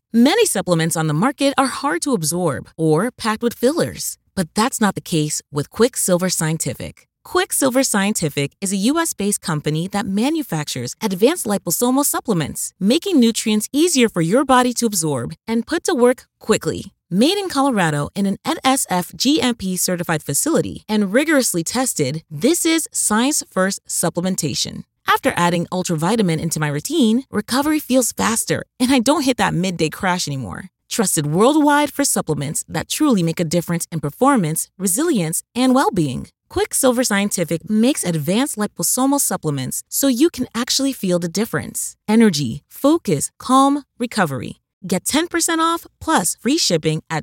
Many supplements on the market are hard to absorb or packed with fillers, but that's not the case with Quicksilver Scientific. Quicksilver Scientific is a U.S.-based company that manufactures advanced liposomal supplements, making nutrients easier for your body to absorb and put to work quickly. Made in Colorado in an NSF GMP certified facility and rigorously tested, this is science-first supplementation. After adding Ultravitamin into my routine, recovery feels faster and I don't hit that midday crash anymore. Trusted worldwide for supplements that truly make a difference in performance, resilience, and well-being. Quicksilver Scientific makes advanced liposomal supplements so you can actually feel the difference. Energy, focus, calm, recovery. Get 10% off plus free shipping at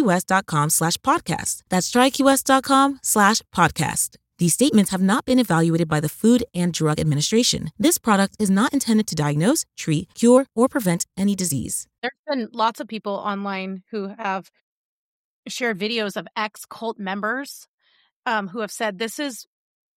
tryqs.com/podcast. That's tryqs.com/podcast. These statements have not been evaluated by the Food and Drug Administration. This product is not intended to diagnose, treat, cure, or prevent any disease. There's been lots of people online who have shared videos of ex-cult members who have said this is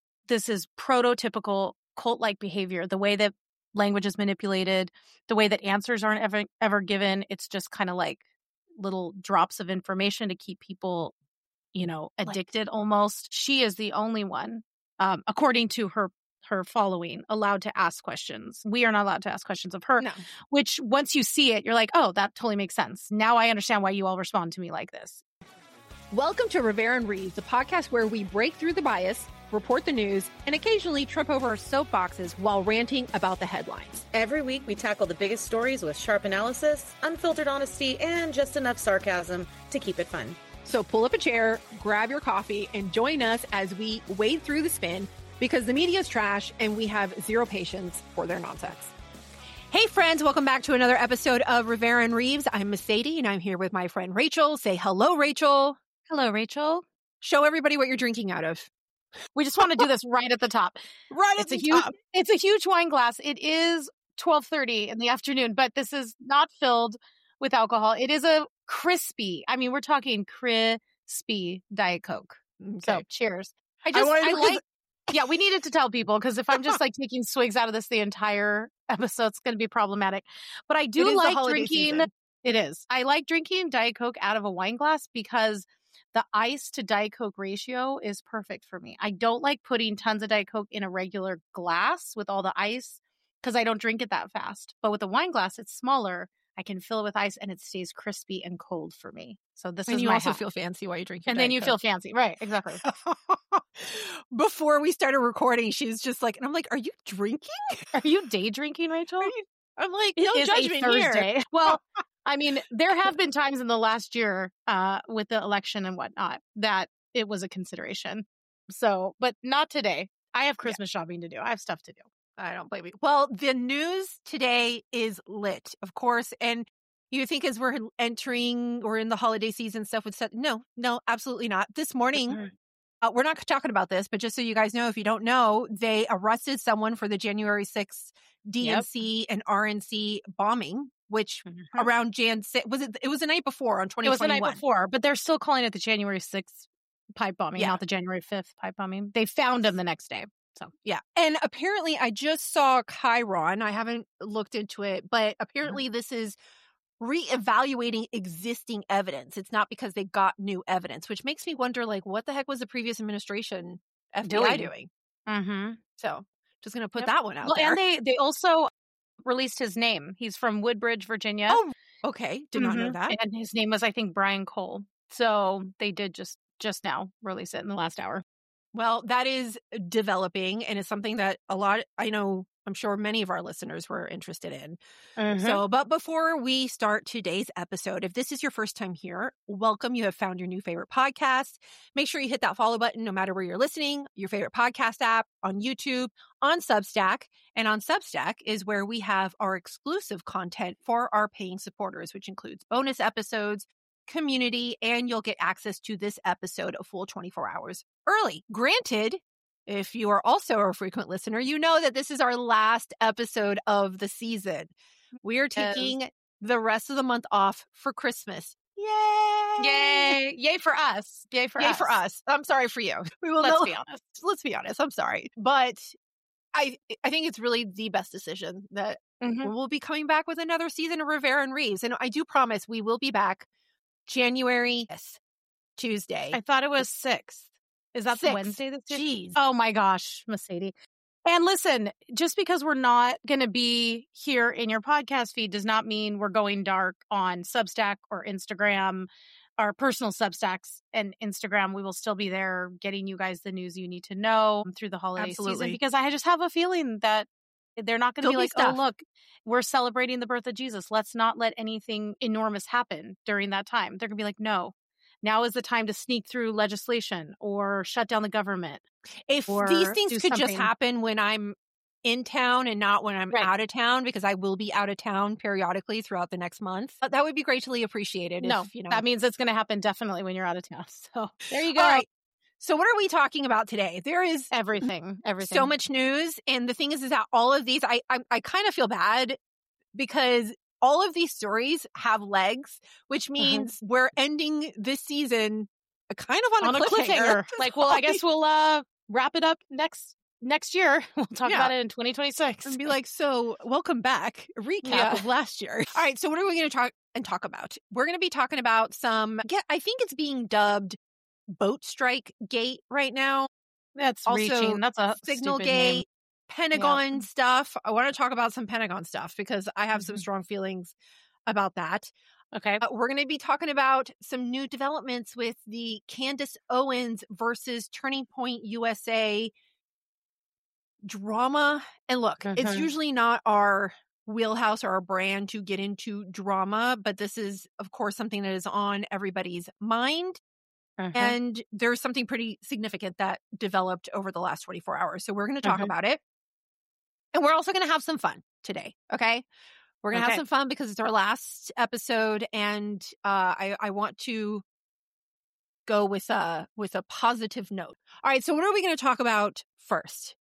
prototypical cult-like behavior. The way that language is manipulated, the way that answers aren't ever given. It's just kind of like little drops of information to keep people, addicted almost. She is the only one, according to her following, allowed to ask questions. We are not allowed to ask questions of her, which once you see it, you're like, oh, that totally makes sense. Now I understand why you all respond to me like this. Welcome to Rivera and Reeves, a podcast where we break through the bias, report the news, and occasionally trip over our soapboxes while ranting about the headlines. Every week, we tackle the biggest stories with sharp analysis, unfiltered honesty, and just enough sarcasm to keep it fun. So pull up a chair, grab your coffee, and join us as we wade through the spin because the media is trash and we have zero patience for their nonsense. Hey friends, welcome back to another episode of Rivera and Reeves. I'm Miss Sadie and I'm here with my friend Rachel. Say hello, Rachel. Hello, Rachel. Show everybody what you're drinking out of. We just want to do this right at the top. Top. It's a huge wine glass. It is 12:30 in the afternoon, but this is not filled with alcohol. It is a crispy. I mean, we're talking crispy Diet Coke. Okay. So cheers. Yeah, we needed to tell people because if I'm just like taking swigs out of this the entire episode, it's going to be problematic. But I do like drinking. Season. It is. I like drinking Diet Coke out of a wine glass because the ice to Diet Coke ratio is perfect for me. I don't like putting tons of Diet Coke in a regular glass with all the ice because I don't drink it that fast. But with a wine glass, it's smaller. I can fill it with ice and it stays crispy and cold for me. So this is you my also hack. feel fancy while you drink your And Diet then you Coke. feel fancy. Right, exactly. Before we started recording, she's just like, and I'm like, are you drinking? Are you day drinking, Rachel? I'm like, It no is judgment a Thursday. here. Well, I mean, there have been times in the last year with the election and whatnot that it was a consideration. So, but not today. I have Christmas shopping to do. I have stuff to do. I don't blame you. Well, the news today is lit, of course. And you think as we're entering or in the holiday season stuff with stuff. No, absolutely not. This morning, we're not talking about this, but just so you guys know, if you don't know, they arrested someone for the January 6th DNC and RNC bombing, which around Jan 6, it was the night before on 2021. It was the night before, but they're still calling it the January 6th pipe bombing, not the January 5th pipe bombing. They found him the next day. So, yeah. And apparently I just saw Chiron. I haven't looked into it, but apparently this is reevaluating existing evidence. It's not because they got new evidence, which makes me wonder, like, what the heck was the previous administration FBI doing? Mm-hmm. So just going to put that one out there. And they also released his name. He's from Woodbridge, Virginia. Oh, okay. Did not know that. And his name was, I think, Brian Cole. So they did just now release it in the last hour. Well, that is developing and it's something that I'm sure many of our listeners were interested in. So, but before we start today's episode, if this is your first time here, welcome. You have found your new favorite podcast. Make sure you hit that follow button no matter where you're listening, your favorite podcast app, on YouTube, on Substack. And on Substack is where we have our exclusive content for our paying supporters, which includes bonus episodes, community, and you'll get access to this episode a full 24 hours early. Granted, if you are also a frequent listener, you know that this is our last episode of the season. We are taking the rest of the month off for Christmas. Yay! Yay for us. Yay for us. I'm sorry for you. Let's be honest. Let's be honest. I'm sorry. But I think it's really the best decision that we'll be coming back with another season of Rivera and Reeves. And I do promise we will be back January 5th, Tuesday. I thought it was 6th. Is that the Wednesday this year? Jeez. Oh my gosh, Mercedes. And listen, just because we're not going to be here in your podcast feed does not mean we're going dark on Substack or Instagram, our personal Substacks and Instagram. We will still be there getting you guys the news you need to know through the holiday season, because I just have a feeling that they're not going to be like, oh, look, we're celebrating the birth of Jesus. Let's not let anything enormous happen during that time. They're going to be like, no. Now is the time to sneak through legislation or shut down the government. If these things could just happen when I'm in town and not when I'm out of town, because I will be out of town periodically throughout the next month, that would be greatly appreciated. No, that means it's going to happen definitely when you're out of town. So there you go. All right. So what are we talking about today? There is everything. So much news. And the thing is that all of these, I kind of feel bad because all of these stories have legs, which means we're ending this season kind of on a cliffhanger. Like, well, I guess we'll wrap it up next year. We'll talk about it in 2026 and be like, so welcome back. A recap of last year. All right. So what are we going to talk about? We're going to be talking about I think it's being dubbed boat strike gate right now. That's also reaching. That's a signal gate. Pentagon stuff. I want to talk about some Pentagon stuff because I have some strong feelings about that. Okay. We're going to be talking about some new developments with the Candace Owens versus Turning Point USA drama. And look, it's usually not our wheelhouse or our brand to get into drama, but this is, of course, something that is on everybody's mind. And there's something pretty significant that developed over the last 24 hours. So we're going to talk about it. And we're also going to have some fun today. Okay. We're going to have some fun because it's our last episode. And I want to go with a positive note. All right. So what are we going to talk about first?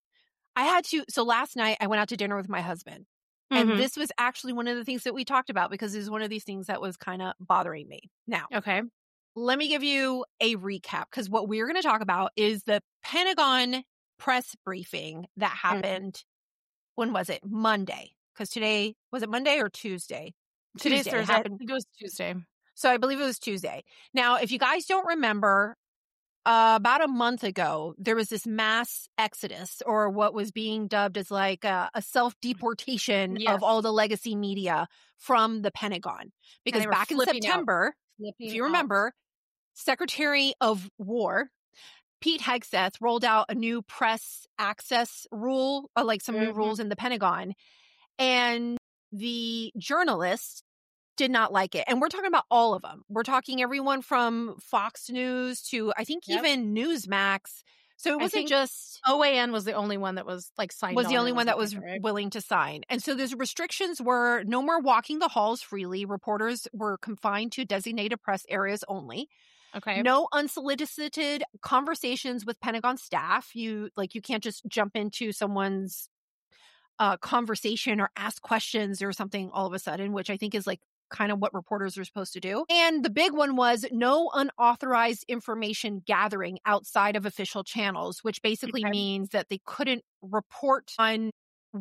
So last night I went out to dinner with my husband. And this was actually one of the things that we talked about because it was one of these things that was kind of bothering me. Now, let me give you a recap because what we're going to talk about is the Pentagon press briefing that happened. When was it? Monday. Because today, was it Monday or Tuesday? Today's Thursday. I think it was Tuesday. So I believe it was Tuesday. Now, if you guys don't remember, about a month ago, there was this mass exodus or what was being dubbed as like a self-deportation of all the legacy media from the Pentagon. Because back in September, if you remember, Secretary of War Pete Hegseth rolled out a new press access rule, like some new rules in the Pentagon. And the journalists did not like it. And we're talking about all of them. We're talking everyone from Fox News to, I think, even Newsmax. So it wasn't just... OAN was the only one that was like signed. Was the only one that was willing to sign. And so those restrictions were no more walking the halls freely. Reporters were confined to designated press areas only. Okay. No unsolicited conversations with Pentagon staff. You can't just jump into someone's conversation or ask questions or something all of a sudden, which I think is like kind of what reporters are supposed to do. And the big one was no unauthorized information gathering outside of official channels, which basically means that they couldn't report on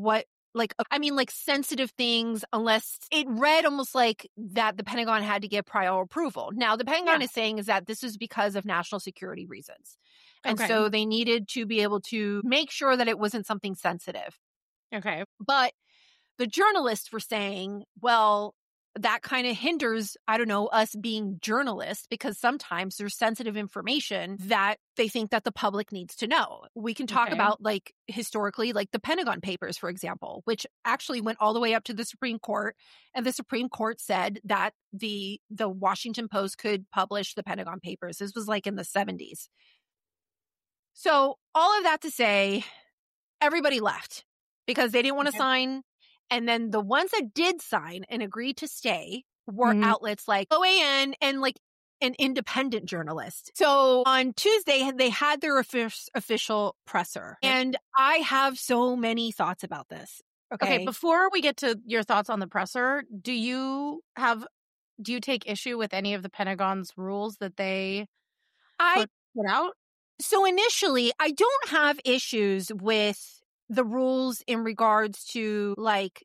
sensitive things unless it read almost like that the Pentagon had to get prior approval. Now, the Pentagon is saying is that this is because of national security reasons. And so they needed to be able to make sure that it wasn't something sensitive. Okay. But the journalists were saying, well, that kind of hinders, us being journalists because sometimes there's sensitive information that they think that the public needs to know. We can talk about historically, the Pentagon Papers, for example, which actually went all the way up to the Supreme Court. And the Supreme Court said that the Washington Post could publish the Pentagon Papers. This was in the 70s. So all of that to say, everybody left because they didn't want to sign. And then the ones that did sign and agreed to stay were outlets like OAN and an independent journalist. So on Tuesday, they had their official presser. And I have so many thoughts about this. Okay, before we get to your thoughts on the presser, do you take issue with any of the Pentagon's rules that they put out? So initially, I don't have issues with the rules in regards to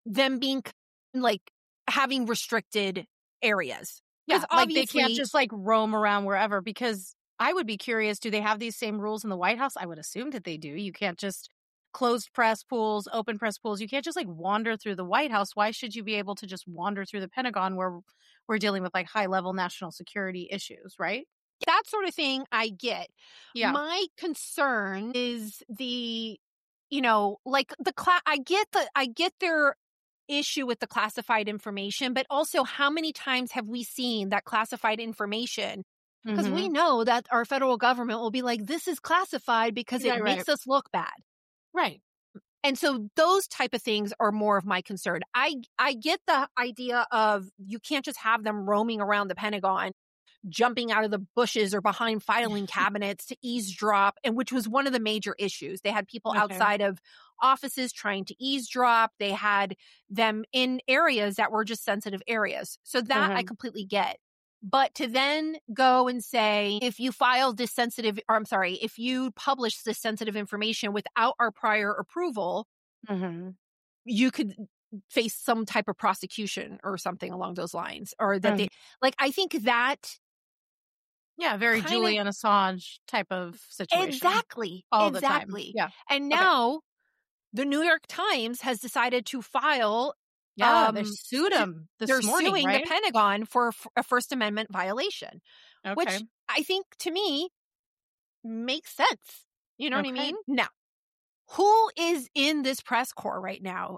them being like having restricted areas. Yeah, like they can't just like roam around wherever, because I would be curious, do they have these same rules in the White House? I would assume that they do. You can't just closed press pools, open press pools. You can't just like wander through the White House. Why should you be able to just wander through the Pentagon where we're dealing with like high level national security issues, right? That sort of thing I get. Yeah. My concern is the, like I get their issue with the classified information, but also how many times have we seen that classified information? Because we know that our federal government will be like, this is classified because it makes us look bad. Right. And so those type of things are more of my concern. I get the idea of you can't just have them roaming around the Pentagon, jumping out of the bushes or behind filing cabinets to eavesdrop, and which was one of the major issues. They had people outside of offices trying to eavesdrop. They had them in areas that were just sensitive areas. So that I completely get. But to then go and say, if you if you publish this sensitive information without our prior approval, you could face some type of prosecution or something along those lines. Or that they, like, I think that. Yeah, very Julian Assange type of situation. Exactly. All the time. Yeah. And now the New York Times has decided to file. They sued him this morning, suing right? the Pentagon for a First Amendment violation, which I think to me makes sense. You know what I mean? Now, who is in this press corps right now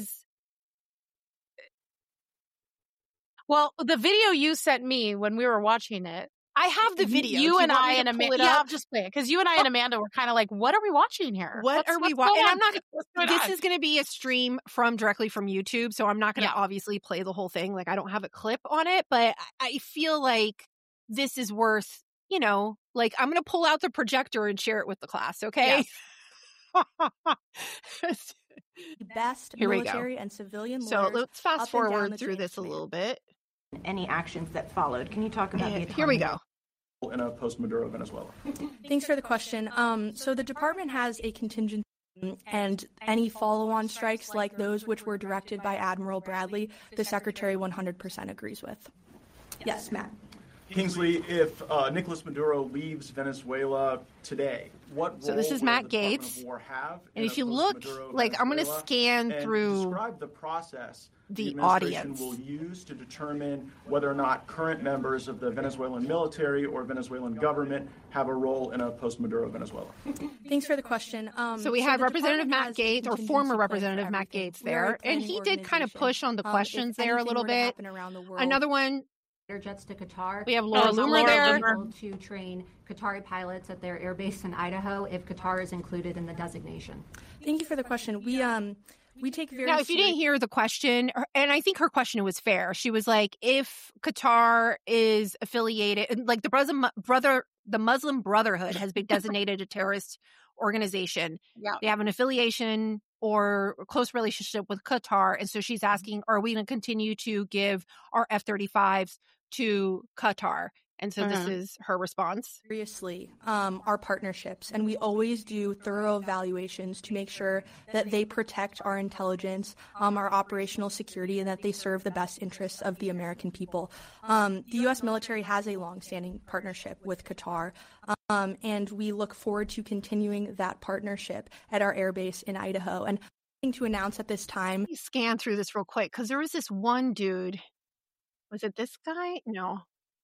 well, the video you sent me when we were watching it, I have the video. You and I and Amanda. Yeah, I'll just play it because you and I and Amanda were kind of like, "What are we watching here? What are we watching?" And I'm not. This is going to be a stream directly from YouTube, so I'm not going to obviously play the whole thing. Like I don't have a clip on it, but I feel like this is worth. Like I'm going to pull out the projector and share it with the class. Okay. Yes. Best military and civilian lawyers. So let's fast forward through this a little bit. Any actions that followed. Can you talk about the autonomy? Here we go. In a post-Maduro Venezuela. Thanks for the question. So the department has a contingency, and any follow-on strikes like those which were directed by Admiral Bradley, the Secretary 100% agrees with. Yes, Matt. Kingsley, if Nicolas Maduro leaves Venezuela today, what role so this is Matt Gaetz, and if you look, like I'm going to scan through describe the process the audience will use to determine whether or not current members of the Venezuelan military or Venezuelan government have a role in a post-Maduro Venezuela. Thanks for the question. So we had Representative Matt Gaetz, or former Representative Matt Gaetz there, and he did kind of push on the questions there a little bit. Another one. Jets to Qatar. We have Laura Loomer there. To train Qatari pilots at their air base in Idaho if Qatar is included in the designation. Thank you for the question. We take very now. If you didn't hear the question, and I think her question was fair. She was like, if Qatar is affiliated, like the Muslim Brotherhood has been designated a terrorist organization. Yeah. They have an affiliation or a close relationship with Qatar. And so she's asking, are we going to continue to give our F-35s to Qatar? And so this is her response. Seriously, our partnerships, and we always do thorough evaluations to make sure that they protect our intelligence, our operational security, and that they serve the best interests of the American people. The U.S. military has a longstanding partnership with Qatar, and we look forward to continuing that partnership at our airbase in Idaho. And to announce at this time. Let me scan through this real quick because there was this one dude. Was it this guy? No.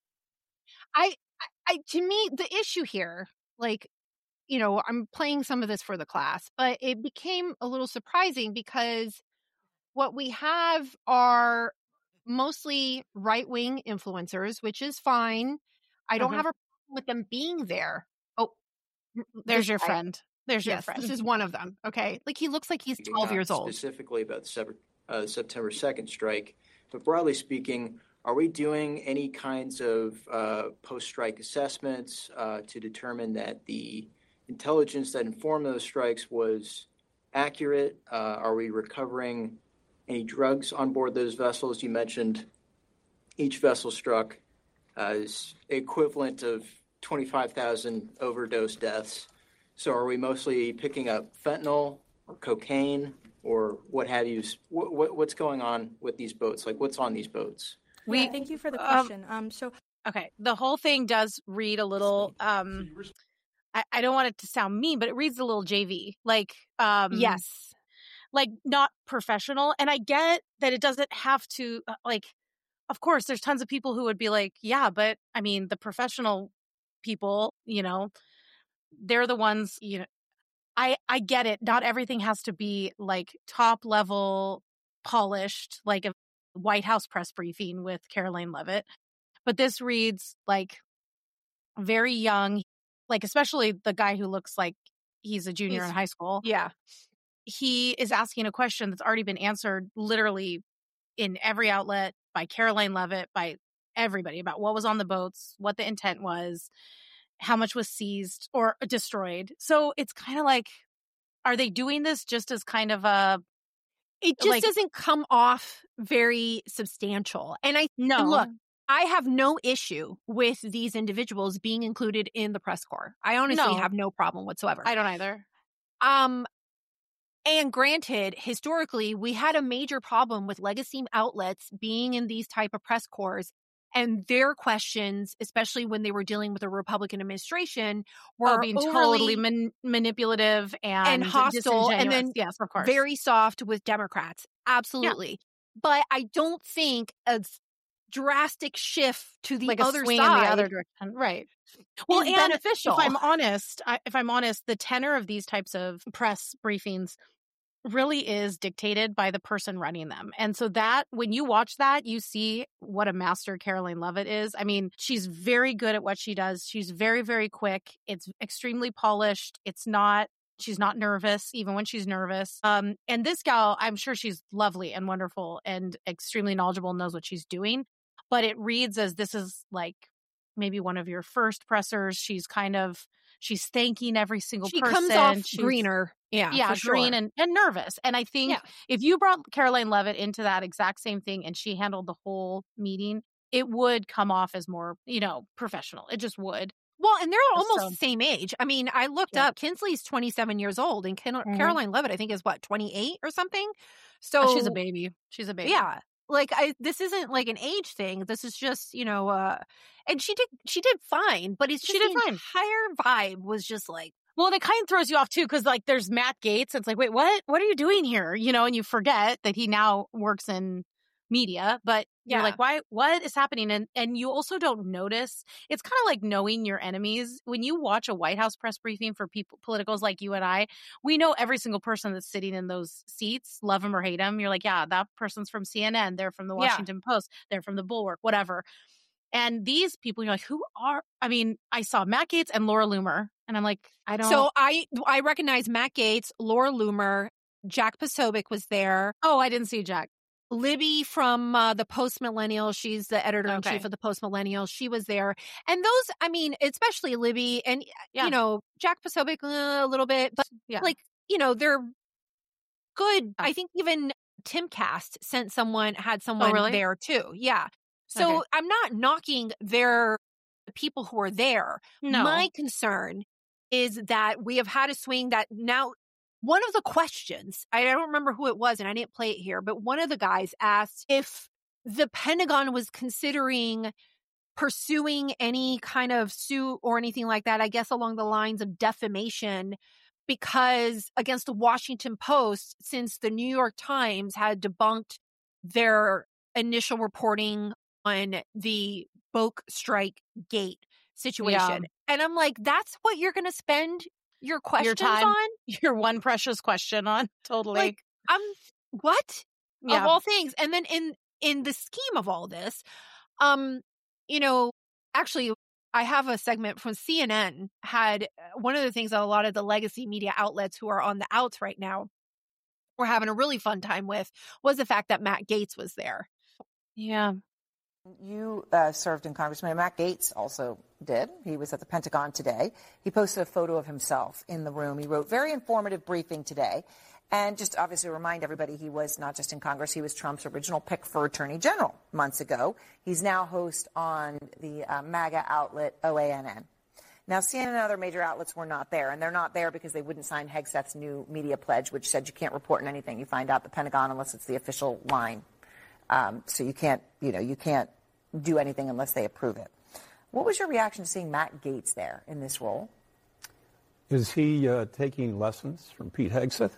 To me, the issue here, like, I'm playing some of this for the class, but it became a little surprising because what we have are mostly right-wing influencers, which is fine. I don't have a problem with them being there. Oh, there's your friend. There's your friend. This is one of them. Okay. Like, he looks like he's 12 years old. Specifically about the September 2nd strike, but broadly speaking, are we doing any kinds of post-strike assessments to determine that the intelligence that informed those strikes was accurate? Are we recovering any drugs on board those vessels? You mentioned each vessel struck as equivalent of 25,000 overdose deaths. So are we mostly picking up fentanyl or cocaine? or what have you? What's going on with these boats? Like, what's on these boats? Thank you for the question. Okay, the whole thing does read a little. I don't want it to sound mean, but it reads a little JV. Like, yes, like not professional. And I get that it doesn't have to. Of course, there's tons of people who would be like, yeah, but I mean, the professional people, they're the ones. I get it. Not everything has to be like top level polished, like a White House press briefing with Karoline Leavitt. But this reads like very young, like especially the guy who looks like he's a junior in high school. Yeah. He is asking a question that's already been answered literally in every outlet by Karoline Leavitt, by everybody, about what was on the boats, what the intent was, how much was seized or destroyed. So it's kind of like, are they doing this just as kind of a... It just doesn't come off very substantial. And look, I have no issue with these individuals being included in the press corps. I honestly have no problem whatsoever. I don't either. And granted, historically, we had a major problem with legacy outlets being in these type of press corps, and their questions, especially when they were dealing with a Republican administration, were being totally manipulative and hostile, and then yes, of course, very soft with Democrats. Absolutely. Yeah. But I don't think a drastic shift to the like other swing side in the other direction, right? Well, and beneficial. If I'm honest, the tenor of these types of press briefings really is dictated by the person running them. And so that when you watch that, you see what a master Karoline Leavitt is. I mean, she's very good at what she does. She's very, very quick. It's extremely polished. She's not nervous, even when she's nervous. And this gal, I'm sure she's lovely and wonderful and extremely knowledgeable, knows what she's doing. But it reads as this is like maybe one of your first pressers. She's thanking every single person. She comes off greener. Yeah, green and nervous. And I think if you brought Karoline Leavitt into that exact same thing and she handled the whole meeting, it would come off as more, professional. It just would. Well, and they're almost the same age. I mean, I looked up, Kinsley's 27 years old, and Karoline Leavitt, I think, is 28 or something? So she's a baby. Yeah. Like, this isn't like an age thing. This is just, and she did fine, but it's just the entire vibe was just like. Well, and it kind of throws you off too, because like there's Matt Gaetz. It's like, wait, what are you doing here? And you forget that he now works in media, but you're like, why, what is happening? And you also don't notice. It's kind of like knowing your enemies. When you watch a White House press briefing for politicals like you and I, we know every single person that's sitting in those seats, love them or hate them. You're like, yeah, that person's from CNN. They're from the Washington Post. They're from the Bulwark, whatever. And these people, you're like, I saw Matt Gaetz and Laura Loomer. And I'm like, I don't. So I recognize Matt Gaetz, Laura Loomer, Jack Posobiec was there. Oh, I didn't see Jack. Libby from the Post Millennial, she's the editor-in-chief of the Post Millennial. She was there. And those, especially Libby and, Jack Posobiec a little bit, but they're good. I think even Timcast had someone there too. Yeah. So I'm not knocking the people who are there. No. My concern is that we have had a swing that now one of the questions, I don't remember who it was and I didn't play it here, but one of the guys asked if the Pentagon was considering pursuing any kind of suit or anything like that, I guess along the lines of defamation, because against the Washington Post, since the New York Times had debunked their initial reporting on the Boak Strike Gate situation. Yeah. And I'm like, that's what you're going to spend your questions on? Your one precious question on? Totally. Like, what? Yeah. Of all things. And then in the scheme of all this, actually, I have a segment from CNN had one of the things that a lot of the legacy media outlets who are on the outs right now were having a really fun time with was the fact that Matt Gaetz was there. Yeah. You served in Congress. Matt Gaetz also did. He was at the Pentagon today. He posted a photo of himself in the room. He wrote, "Very informative briefing today." And just obviously remind everybody, he was not just in Congress. He was Trump's original pick for Attorney General months ago. He's now host on the MAGA outlet OANN. Now, CNN and other major outlets were not there, and they're not there because they wouldn't sign Hegseth's new media pledge, which said you can't report on anything you find out the Pentagon unless it's the official line. So you can't do anything unless they approve it. What was your reaction to seeing Matt Gaetz there in this role? Is he taking lessons from Pete Hegseth?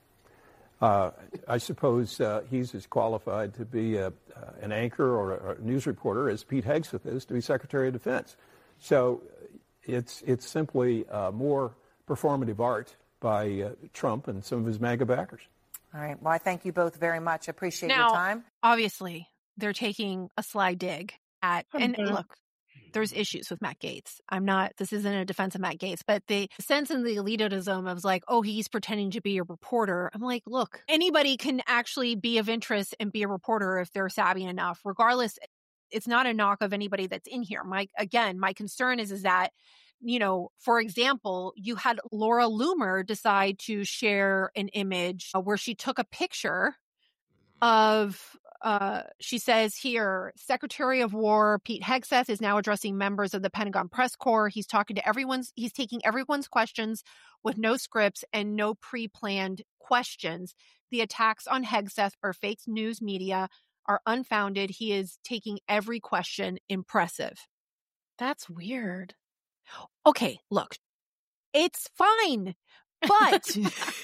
I suppose he's as qualified to be an anchor or a news reporter as Pete Hegseth is to be Secretary of Defense. So it's simply more performative art by Trump and some of his MAGA backers. All right. Well, I thank you both very much. Appreciate now, your time. Obviously, they're taking a sly dig at, and look, there's issues with Matt Gaetz. This isn't a defense of Matt Gaetz, but the sense in the elitism of like, oh, he's pretending to be a reporter. I'm like, look, anybody can actually be of interest and be a reporter if they're savvy enough. Regardless, it's not a knock of anybody that's in here. My concern is that, for example, you had Laura Loomer decide to share an image where she took a picture of, she says here, Secretary of War Pete Hegseth is now addressing members of the Pentagon press corps. He's taking everyone's questions with no scripts and no pre-planned questions. The attacks on Hegseth or fake news media are unfounded. He is taking every question. Impressive. That's weird. Okay, look, it's fine, but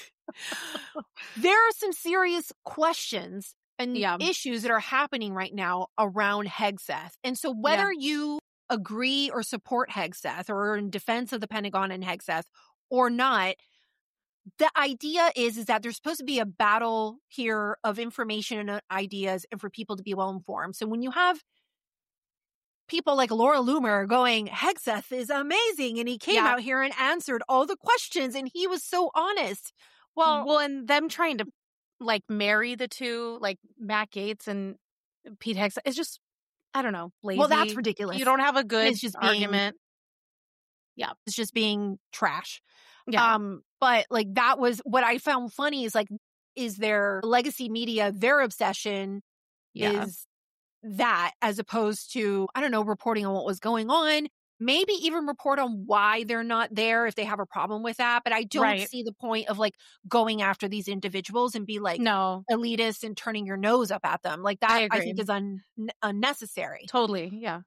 there are some serious questions and issues that are happening right now around Hegseth. And so whether you agree or support Hegseth or are in defense of the Pentagon and Hegseth or not, the idea is that there's supposed to be a battle here of information and ideas and for people to be well informed. So when you have people like Laura Loomer going, Hegseth is amazing, and he came out here and answered all the questions, and he was so honest. Well, and them trying to like marry the two, like Matt Gaetz and Pete Hegseth, is just, I don't know, lazy. Well, that's ridiculous. You don't have a good argument. It's just being trash. Yeah. But like that was what I found funny is their legacy media, their obsession is that as opposed to, I don't know, reporting on what was going on, maybe even report on why they're not there if they have a problem with that. But I don't see the point of like going after these individuals and be like elitist and turning your nose up at them. Like that I think is unnecessary. Totally. Yeah.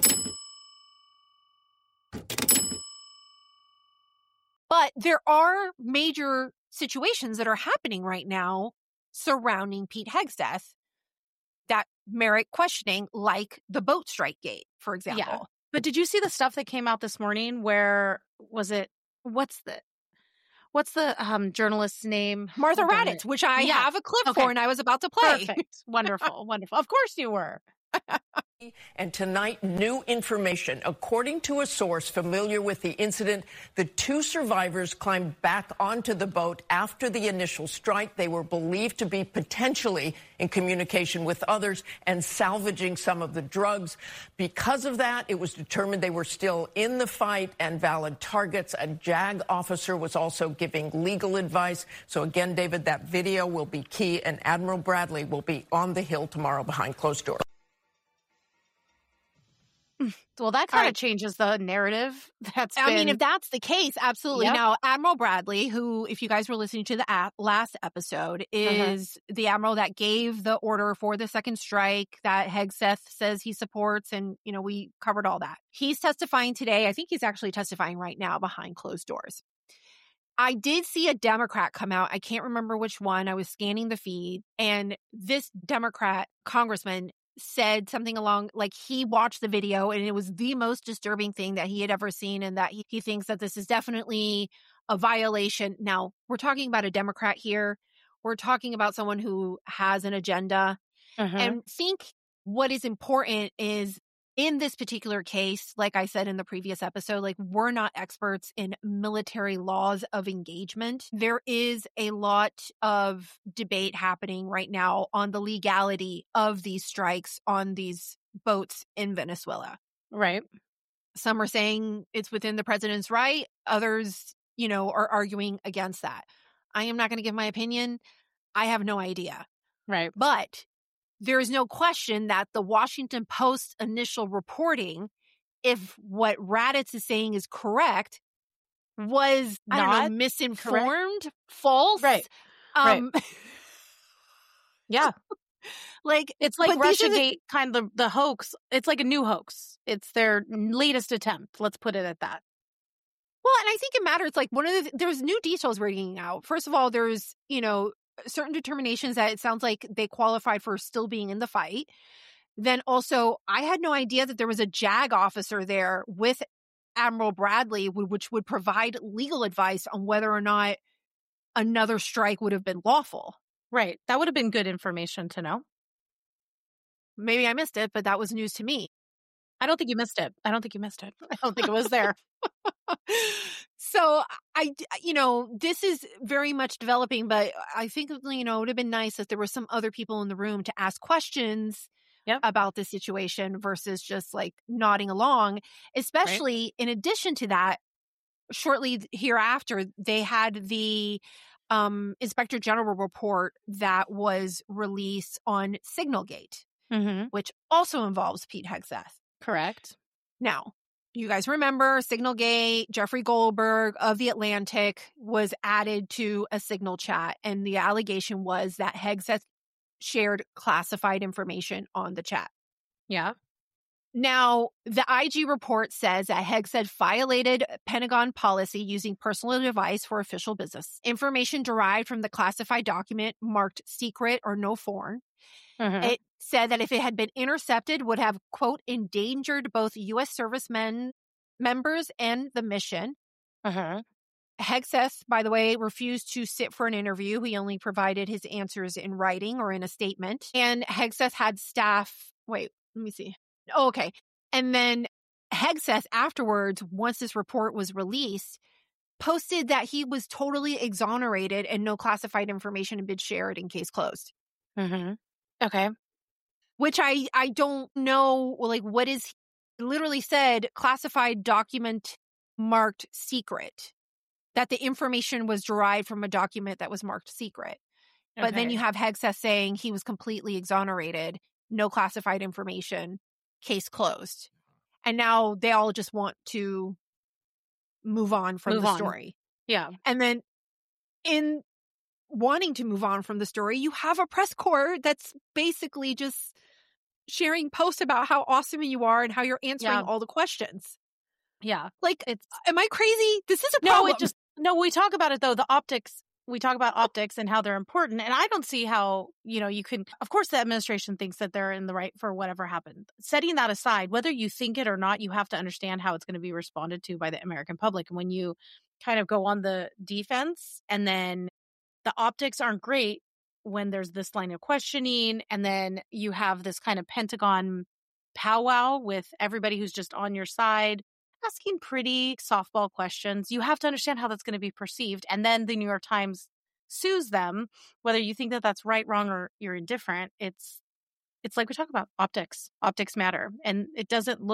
But there are major situations that are happening right now surrounding Pete Hegseth that merit questioning, like the boat strike gate, for example. Yeah. But did you see the stuff that came out this morning where what's the journalist's name? Martha Raddatz, which I have a clip for and I was about to play. Perfect. Wonderful. Wonderful. Of course you were. And tonight, new information. According to a source familiar with the incident, the two survivors climbed back onto the boat after the initial strike. They were believed to be potentially in communication with others and salvaging some of the drugs. Because of that, it was determined they were still in the fight and valid targets. A JAG officer was also giving legal advice. So again, David, that video will be key, and Admiral Bradley will be on the Hill tomorrow behind closed doors. Well, that kind of changes the narrative. I mean, if that's the case, absolutely. Yep. Now, Admiral Bradley, who, if you guys were listening to the last episode, is the admiral that gave the order for the second strike that Hegseth says he supports. And, we covered all that. He's testifying today. I think he's actually testifying right now behind closed doors. I did see a Democrat come out. I can't remember which one. I was scanning the feed. And this Democrat congressman said something along like he watched the video and it was the most disturbing thing that he had ever seen, and that he thinks that this is definitely a violation. Now, we're talking about a Democrat here. We're talking about someone who has an agenda. And think what is important is in this particular case, like I said in the previous episode, like we're not experts in military laws of engagement. There is a lot of debate happening right now on the legality of these strikes on these boats in Venezuela. Right. Some are saying it's within the president's right. Others, are arguing against that. I am not going to give my opinion. I have no idea. Right. But there is no question that the Washington Post's initial reporting if what Raddatz is saying is correct, was, I don't know, misinformed, false. Right. Right. Yeah. Like, it's like Russiagate, kind of the hoax. It's like a new hoax. It's their latest attempt. Let's put it at that. Well, and I think it matters. Like, there's new details we're getting out. First of all, there's, certain determinations that it sounds like they qualified for still being in the fight. Then also, I had no idea that there was a JAG officer there with Admiral Bradley, which would provide legal advice on whether or not another strike would have been lawful. Right. That would have been good information to know. Maybe I missed it, but that was news to me. I don't think you missed it. I don't think it was there. So this is very much developing, but I think, it would have been nice if there were some other people in the room to ask questions about the situation versus just like nodding along, especially in addition to that, shortly hereafter, they had the Inspector General report that was released on Signalgate, which also involves Pete Hegseth. Correct. Now, you guys remember Signalgate, Jeffrey Goldberg of The Atlantic was added to a Signal chat, and the allegation was that Hegseth shared classified information on the chat. Yeah. Now, the IG report says that Hegseth violated Pentagon policy using personal device for official business. Information derived from the classified document marked secret or no foreign. It said that if it had been intercepted, would have, quote, endangered both U.S. servicemen members and the mission. Hegseth, by the way, refused to sit for an interview. He only provided his answers in writing or in a statement. And Hegseth had staff. Wait, let me see. Oh, okay. And then Hegseth afterwards, once this report was released, posted that he was totally exonerated and no classified information had been shared in case closed. Okay. Which I don't know, like, what is, literally said classified document marked secret, that the information was derived from a document that was marked secret. But then you have Hegseth saying he was completely exonerated, no classified information, case closed. And now they all just want to move on from the story. Yeah. And then in wanting to move on from the story, you have a press corps that's basically just sharing posts about how awesome you are and how you're answering all the questions. Yeah. Like, am I crazy? This is a problem. No, we talk about it though, the optics. We talk about optics and how they're important. And I don't see how, you can, of course, the administration thinks that they're in the right for whatever happened. Setting that aside, whether you think it or not, you have to understand how it's going to be responded to by the American public. And when you kind of go on the defense and then the optics aren't great when there's this line of questioning, and then you have this kind of Pentagon powwow with everybody who's just on your side, asking pretty softball questions. You have to understand how that's going to be perceived. And then the New York Times sues them, whether you think that that's right, wrong, or you're indifferent. It's like we talk about optics. Optics matter. And it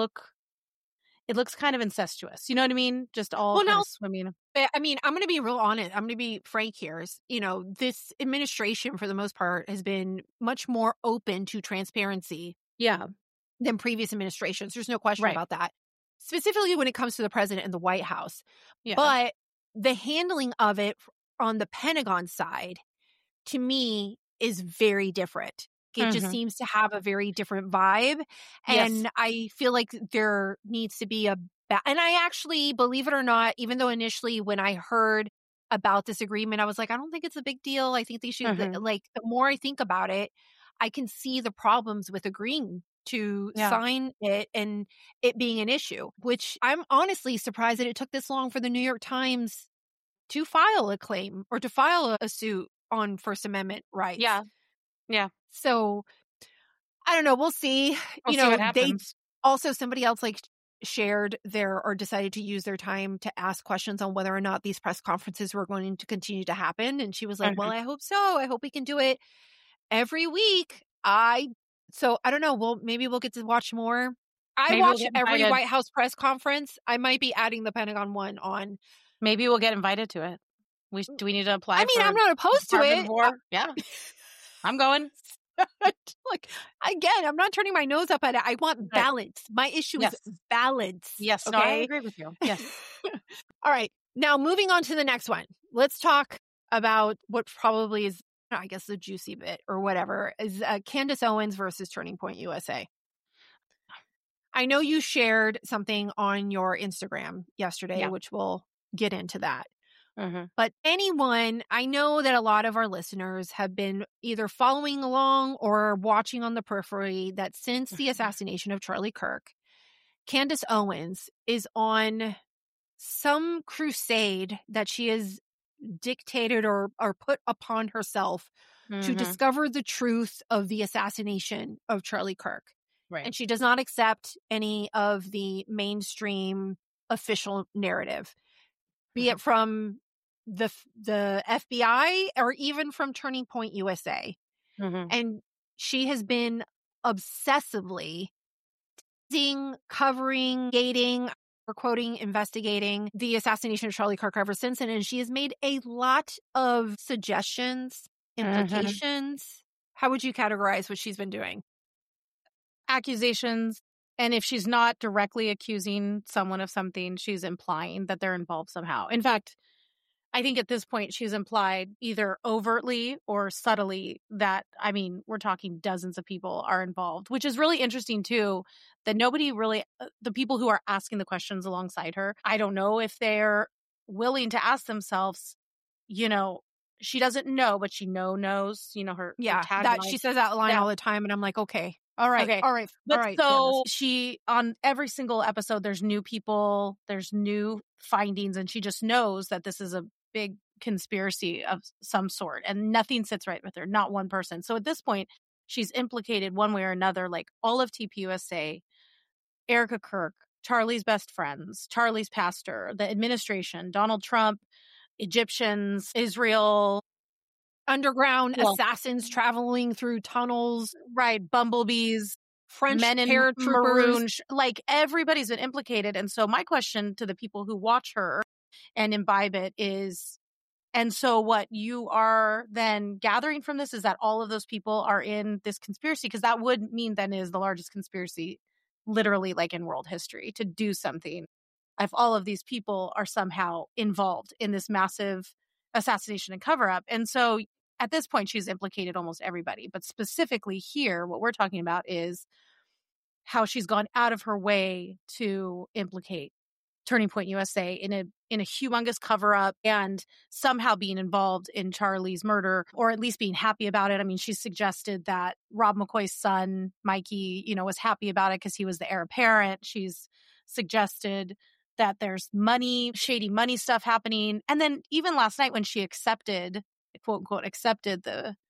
looks kind of incestuous. You know what I mean? Just all swimming. I mean, I'm going to be real honest. I'm going to be frank here. This administration, for the most part, has been much more open to transparency than previous administrations. There's no question about that. Specifically when it comes to the president and the White House. Yeah. But the handling of it on the Pentagon side, to me, is very different. It just seems to have a very different vibe. And I feel like there needs to be and I actually, believe it or not, even though initially when I heard about this agreement, I was like, I don't think it's a big deal. I think they should, the more I think about it, I can see the problems with agreeing to sign it and it being an issue, which I'm honestly surprised that it took this long for the New York Times to file a claim or to file a suit on First Amendment rights. Yeah. Yeah. So I don't know. We'll see. We'll see what happens. They also, somebody else shared or decided to use their time to ask questions on whether or not these press conferences were going to continue to happen. And she was like, well, I hope so. I hope we can do it every week. So I don't know. Maybe we'll get to watch more. I watch every White House press conference. I might be adding the Pentagon one on. Maybe we'll get invited to it. Do we need to apply? I mean, I'm not opposed to it. Yeah, I'm going. Like, again, I'm not turning my nose up at it. I want balance. My issue is balance. Yes. Okay? No, I agree with you. Yes. All right. Now, moving on to the next one. Let's talk about what probably is, I guess, the juicy bit or whatever, is Candace Owens versus Turning Point USA. I know you shared something on your Instagram yesterday, which we'll get into that. But anyone, I know that a lot of our listeners have been either following along or watching on the periphery that since the assassination of Charlie Kirk, Candace Owens is on some crusade that she has dictated or put upon herself to discover the truth of the assassination of Charlie Kirk. Right. And she does not accept any of the mainstream official narrative, be it from the FBI or even from Turning Point USA. And she has been obsessively covering, gating, or quoting, investigating the assassination of Charlie Kirk ever since. And she has made a lot of suggestions, implications. How would you categorize what she's been doing? Accusations. And if she's not directly accusing someone of something, she's implying that they're involved somehow. In fact, I think at this point she's implied either overtly or subtly that, I mean, we're talking dozens of people are involved, which is really interesting too, that nobody really, the people who are asking the questions alongside her, I don't know if they're willing to ask themselves, you know, she doesn't know, but she knows, you know, her tagline. That she says that line all the time. And I'm like, okay. All right. Okay. All right. But all right. So Candace. she, on every single episode, there's new people, there's new findings, and she just knows that this is a big conspiracy of some sort, and nothing sits right with her, not one person. So at this point, she's implicated one way or another, like all of TPUSA, Erica Kirk, Charlie's best friends, Charlie's pastor, the administration, Donald Trump, Egyptians, Israel, underground assassins traveling through tunnels, right? Bumblebees, French men in paratroopers, maroon, like everybody's been implicated. And so my question to the people who watch her and imbibe it is, and so what you are then gathering from this is that all of those people are in this conspiracy, because that would mean then is the largest conspiracy literally like in world history to do something. If all of these people are somehow involved in this massive assassination and cover up. And so at this point, she's implicated almost everybody. But specifically here, what we're talking about is how she's gone out of her way to implicate Turning Point USA in a humongous cover up and somehow being involved in Charlie's murder, or at least being happy about it. I mean, she suggested that Rob McCoy's son, Mikey, you know, was happy about it because he was the heir apparent. She's suggested that there's money, shady money stuff happening. And then even last night when she accepted, quote unquote, accepted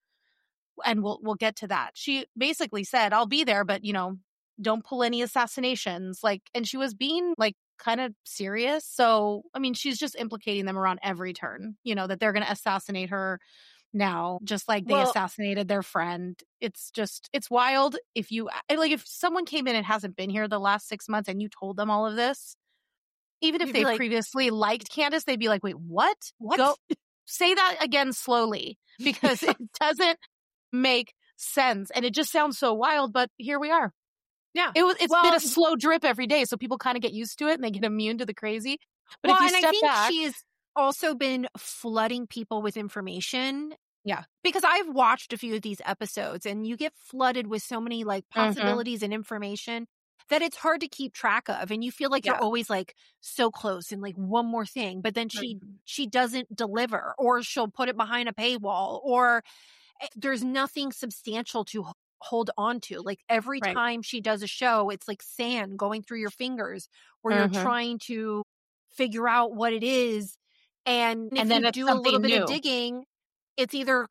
and we'll get to that. She basically said, I'll be there, but, you know, don't pull any assassinations. Like, and she was being like kind of serious. So, I mean, she's just implicating them around every turn, you know, that they're going to assassinate her now, just like they assassinated their friend. It's wild. If someone came in and hasn't been here the last 6 months and you told them all of this, even if they previously liked Candace, they'd be like, wait, what? Go say that again slowly, because it doesn't make sense. And it just sounds so wild, but here we are. Yeah. It's been a slow drip every day, so people kind of get used to it and they get immune to the crazy. But if you step back, she's also been flooding people with information. Yeah. Because I've watched a few of these episodes and you get flooded with so many like possibilities and information that it's hard to keep track of. And you feel like you're always like so close and like one more thing, but then she doesn't deliver, or she'll put it behind a paywall, or there's nothing substantial to hold on to. Like every time she does a show, it's like sand going through your fingers where you're trying to figure out what it is. And if then you do a little bit new of digging, it's either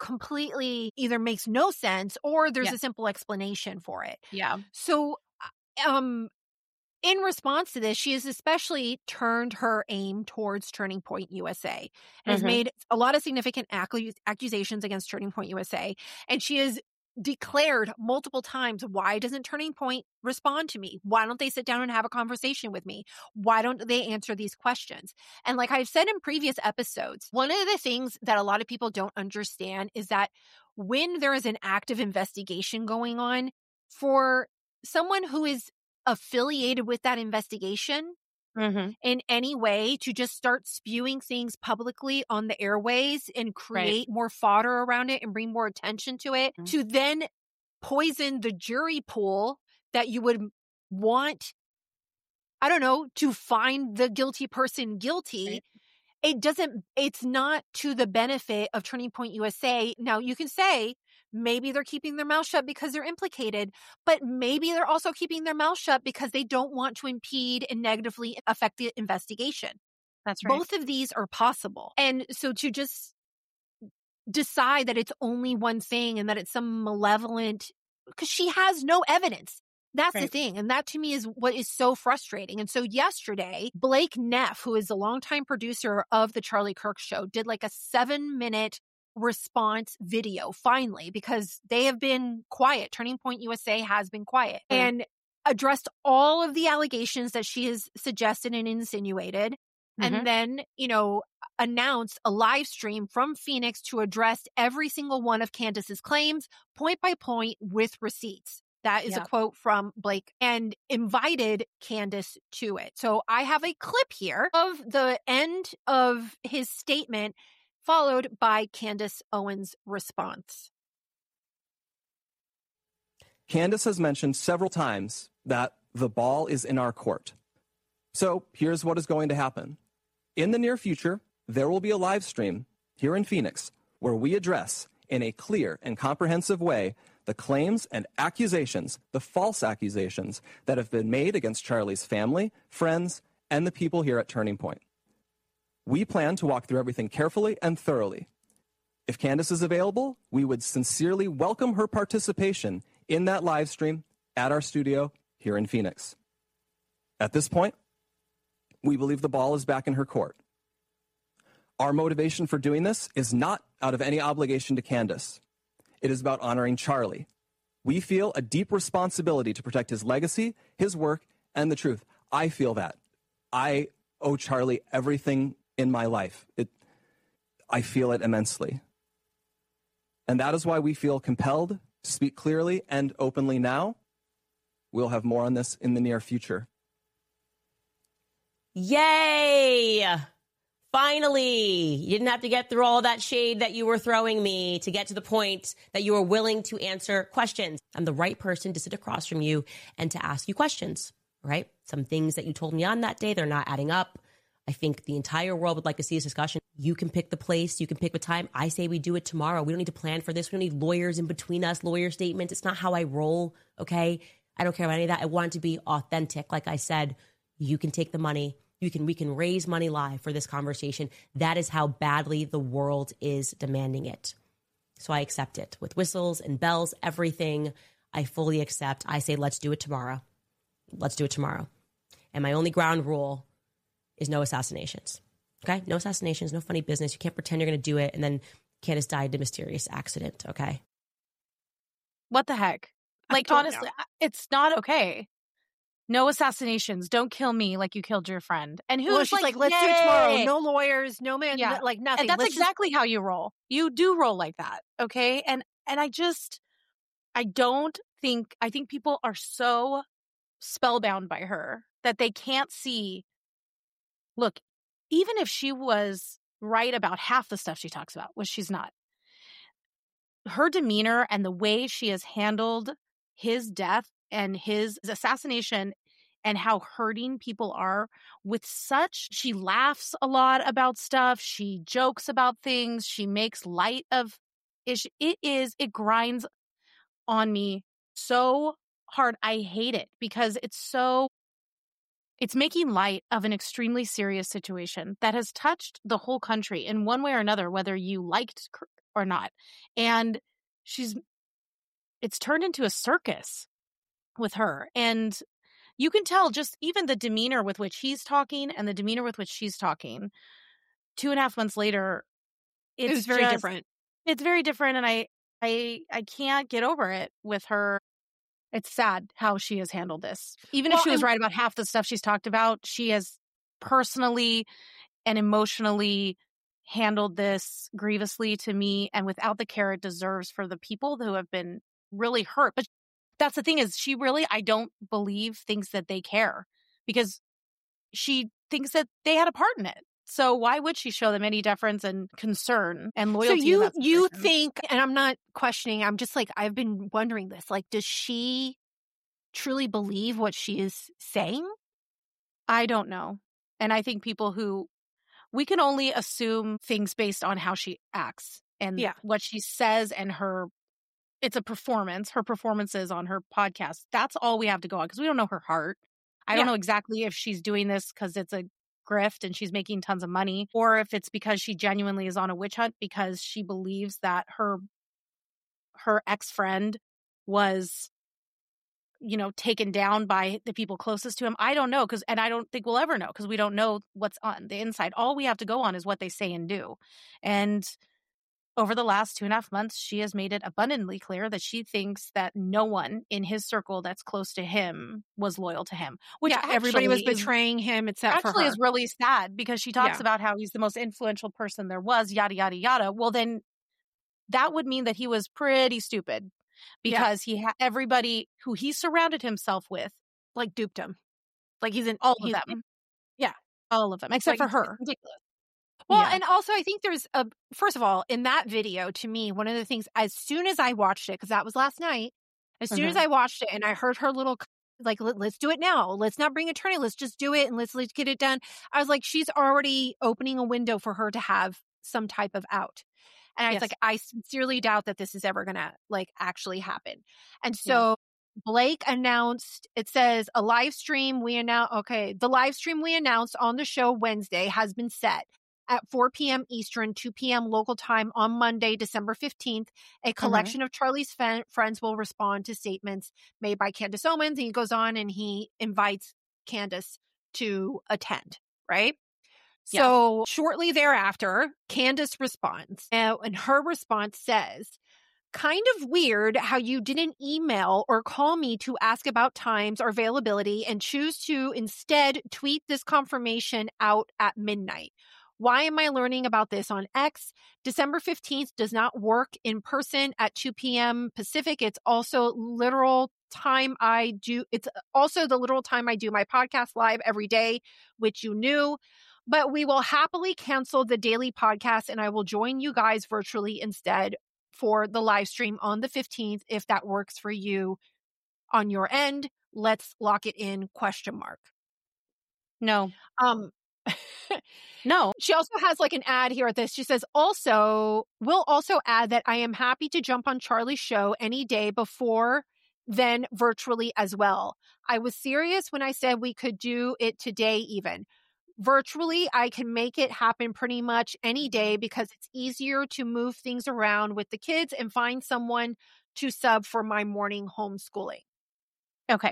makes no sense or there's a simple explanation for it. Yeah. So, in response to this, she has especially turned her aim towards Turning Point USA and has made a lot of significant accusations against Turning Point USA. And she has declared multiple times, why doesn't Turning Point respond to me? Why don't they sit down and have a conversation with me? Why don't they answer these questions? And like I've said in previous episodes, one of the things that a lot of people don't understand is that when there is an active investigation going on, for someone who is affiliated with that investigation in any way to just start spewing things publicly on the airways and create more fodder around it and bring more attention to it, to then poison the jury pool that you would want, I don't know, to find the guilty person guilty. It's not to the benefit of Turning Point USA. Now, you can say maybe they're keeping their mouth shut because they're implicated, but maybe they're also keeping their mouth shut because they don't want to impede and negatively affect the investigation. That's right. Both of these are possible. And so to just decide that it's only one thing and that it's some malevolent, because she has no evidence. That's the thing. And that to me is what is so frustrating. And so yesterday, Blake Neff, who is the longtime producer of the Charlie Kirk Show, did like a 7-minute response video finally, because they have been quiet. Turning Point USA has been quiet, and addressed all of the allegations that she has suggested and insinuated. And then, announced a live stream from Phoenix to address every single one of Candace's claims, point by point, with receipts. That is a quote from Blake, and invited Candace to it. So I have a clip here of the end of his statement, followed by Candace Owens' response. Candace has mentioned several times that the ball is in our court. So here's what is going to happen. In the near future, there will be a live stream here in Phoenix where we address in a clear and comprehensive way the claims and accusations, the false accusations that have been made against Charlie's family, friends, and the people here at Turning Point. We plan to walk through everything carefully and thoroughly. If Candace is available, we would sincerely welcome her participation in that live stream at our studio here in Phoenix. At this point, we believe the ball is back in her court. Our motivation for doing this is not out of any obligation to Candace. It is about honoring Charlie. We feel a deep responsibility to protect his legacy, his work, and the truth. I feel that. I owe Charlie everything in my life. I feel it immensely. And that is why we feel compelled to speak clearly and openly now. We'll have more on this in the near future. Yay! Finally, you didn't have to get through all that shade that you were throwing me to get to the point that you were willing to answer questions. I'm the right person to sit across from you and to ask you questions, right? Some things that you told me on that day, they're not adding up. I think the entire world would like to see this discussion. You can pick the place. You can pick the time. I say we do it tomorrow. We don't need to plan for this. We don't need lawyers in between us, lawyer statements. It's not how I roll, okay? I don't care about any of that. I want it to be authentic. Like I said, you can take the money. We can raise money live for this conversation. That is how badly the world is demanding it. So I accept it with whistles and bells, everything. I fully accept. I say, let's do it tomorrow. Let's do it tomorrow. And my only ground rule is no assassinations. Okay? No assassinations, no funny business. You can't pretend you're going to do it and then Candace died in a mysterious accident. Okay? What the heck? Like, honestly, it's not okay. No assassinations. Don't kill me like you killed your friend. And who's like, let's do it tomorrow. No lawyers, no man, like nothing. And that's exactly how you roll. You do roll like that. Okay. And I think people are so spellbound by her that they can't see. Look, even if she was right about half the stuff she talks about, which she's not, her demeanor and the way she has handled his death and his assassination and how hurting people are with she laughs a lot about stuff. She jokes about things. She makes light of it grinds on me so hard. I hate it because it's making light of an extremely serious situation that has touched the whole country in one way or another, whether you liked or not. And it's turned into a circus with her. And you can tell just even the demeanor with which he's talking and the demeanor with which she's talking 2.5 months later, it's very different. It's very different. And I can't get over it with her. It's sad how she has handled this. Even if she was right about half the stuff she's talked about, she has personally and emotionally handled this grievously to me and without the care it deserves for the people who have been really hurt. But that's the thing is she really, I don't believe, thinks that they care because she thinks that they had a part in it. So why would she show them any deference and concern and loyalty? So you think, and I'm not questioning, I'm just like, I've been wondering this, like, does she truly believe what she is saying? I don't know. And I think we can only assume things based on how she acts and what she says and it's a performance, her performances on her podcast. That's all we have to go on because we don't know her heart. I don't know exactly if she's doing this because it's a grift and she's making tons of money, or if it's because she genuinely is on a witch hunt because she believes that her ex-friend was, taken down by the people closest to him. I don't know and I don't think we'll ever know because we don't know what's on the inside. All we have to go on is what they say and do. And over the last 2.5 months, she has made it abundantly clear that she thinks that no one in his circle that's close to him was loyal to him, which everybody was betraying him except for her. Is really sad because she talks about how he's the most influential person there was, yada, yada, yada. Well, then that would mean that he was pretty stupid because he had everybody who he surrounded himself with, like, duped him. Like, he's in all of them. Yeah. All of them, except for her. Ridiculous. Well, and also I think there's first of all, in that video, to me, one of the things, as soon as I watched it, because that was last night, as soon as I watched it and I heard her little, like, let's do it now. Let's not bring attorney. Let's just do it and let's get it done. I was like, she's already opening a window for her to have some type of out. And I was like, I sincerely doubt that this is ever going to, like, actually happen. And so Blake announced, it says the live stream we announced on the show Wednesday has been set at 4 p.m. Eastern, 2 p.m. local time on Monday, December 15th. A collection of Charlie's friends will respond to statements made by Candace Owens. And he goes on and he invites Candace to attend, right? Yeah. So shortly thereafter, Candace responds. And her response says, kind of weird how you didn't email or call me to ask about times or availability and choose to instead tweet this confirmation out at midnight. Why am I learning about this on X? December 15th does not work in person at 2 p.m. Pacific. It's also the literal time I do my podcast live every day, which you knew. But we will happily cancel the daily podcast and I will join you guys virtually instead for the live stream on the 15th if that works for you on your end. Let's lock it in ? No. No. She also has like an ad here at this. She says, we'll also add that I am happy to jump on Charlie's show any day before then virtually as well. I was serious when I said we could do it today even. Virtually, I can make it happen pretty much any day because it's easier to move things around with the kids and find someone to sub for my morning homeschooling. Okay.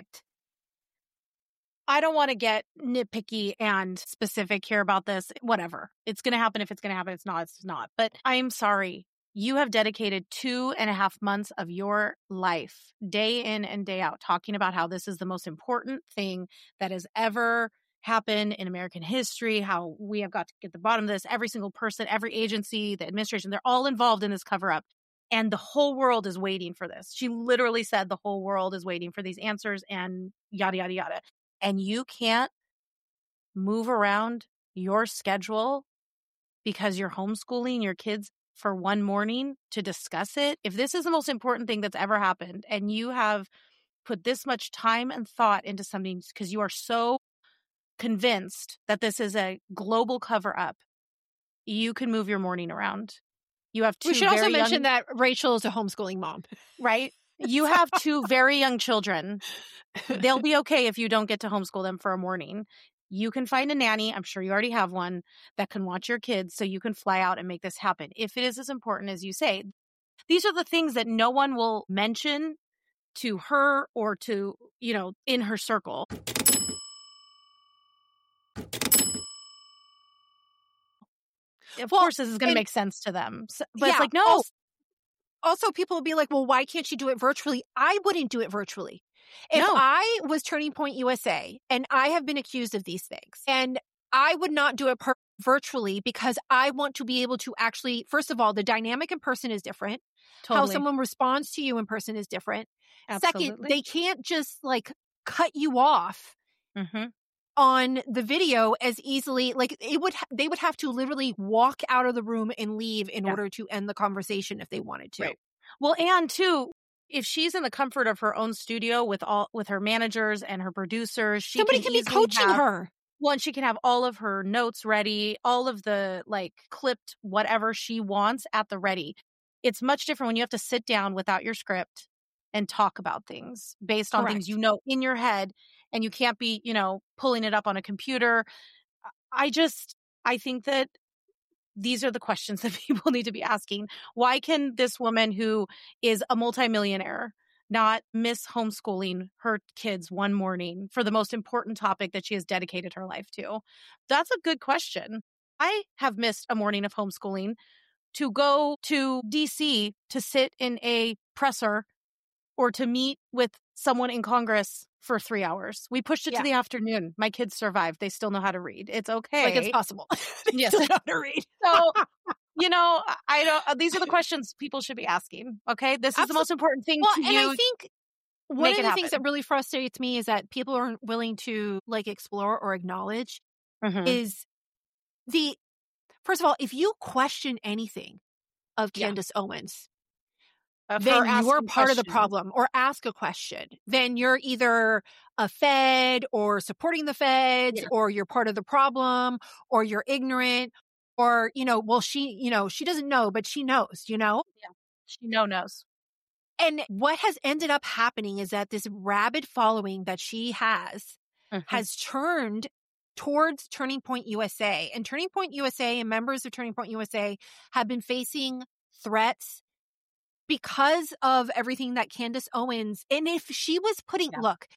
I don't want to get nitpicky and specific here about this. Whatever. It's going to happen. If it's going to happen, it's not. It's not. But I'm sorry. You have dedicated 2.5 months of your life, day in and day out, talking about how this is the most important thing that has ever happened in American history, how we have got to get to the bottom of this. Every single person, every agency, the administration, they're all involved in this cover-up. And the whole world is waiting for this. She literally said the whole world is waiting for these answers and yada, yada, yada. And you can't move around your schedule because you're homeschooling your kids for one morning to discuss it. If this is the most important thing that's ever happened and you have put this much time and thought into something because you are so convinced that this is a global cover-up, you can move your morning around. You have two. We should also mention that Rachel is a homeschooling mom, right? You have 2 very young children. They'll be okay if you don't get to homeschool them for a morning. You can find a nanny. I'm sure you already have one that can watch your kids so you can fly out and make this happen. If it is as important as you say, these are the things that no one will mention to her or to, in her circle. Of course, this is going to make sense to them. But it's like, no. Also, people will be like, well, why can't she do it virtually? I wouldn't do it virtually. If I was Turning Point USA and I have been accused of these things and I would not do it virtually because I want to be able to actually, first of all, the dynamic in person is different. Totally. How someone responds to you in person is different. Absolutely. Second, they can't just like cut you off Mm-hmm. on the video as easily. Like they would have to literally walk out of the room and leave in order to end the conversation if they wanted to. Right. Well, and too, if she's in the comfort of her own studio with her managers and her producers, Somebody can be coaching her. Well, and she can have all of her notes ready, all of the like clipped whatever she wants at the ready. It's much different when you have to sit down without your script and talk about things based on things you know in your head, and you can't be, pulling it up on a computer. I think that these are the questions that people need to be asking. Why can this woman who is a multimillionaire not miss homeschooling her kids one morning for the most important topic that she has dedicated her life to? That's a good question. I have missed a morning of homeschooling to go to DC to sit in a presser or to meet with someone in Congress for 3 hours. We pushed it to the afternoon. My kids survived. They still know how to read. It's okay. Like it's possible. Yes. Still know how to read. So, I don't, these are the questions people should be asking. Okay. This is the most important thing to you. And I think one of the things that really frustrates me is that people aren't willing to like explore or acknowledge is first of all, if you question anything of Candace Owens, then you're part of the problem, or ask a question. Then you're either a Fed or supporting the Feds, or you're part of the problem, or you're ignorant, or, she doesn't know, but she knows, Yeah, she knows. And what has ended up happening is that this rabid following that she has turned towards Turning Point USA. And Turning Point USA and members of Turning Point USA have been facing threats because of everything that Candace Owens, and if she was putting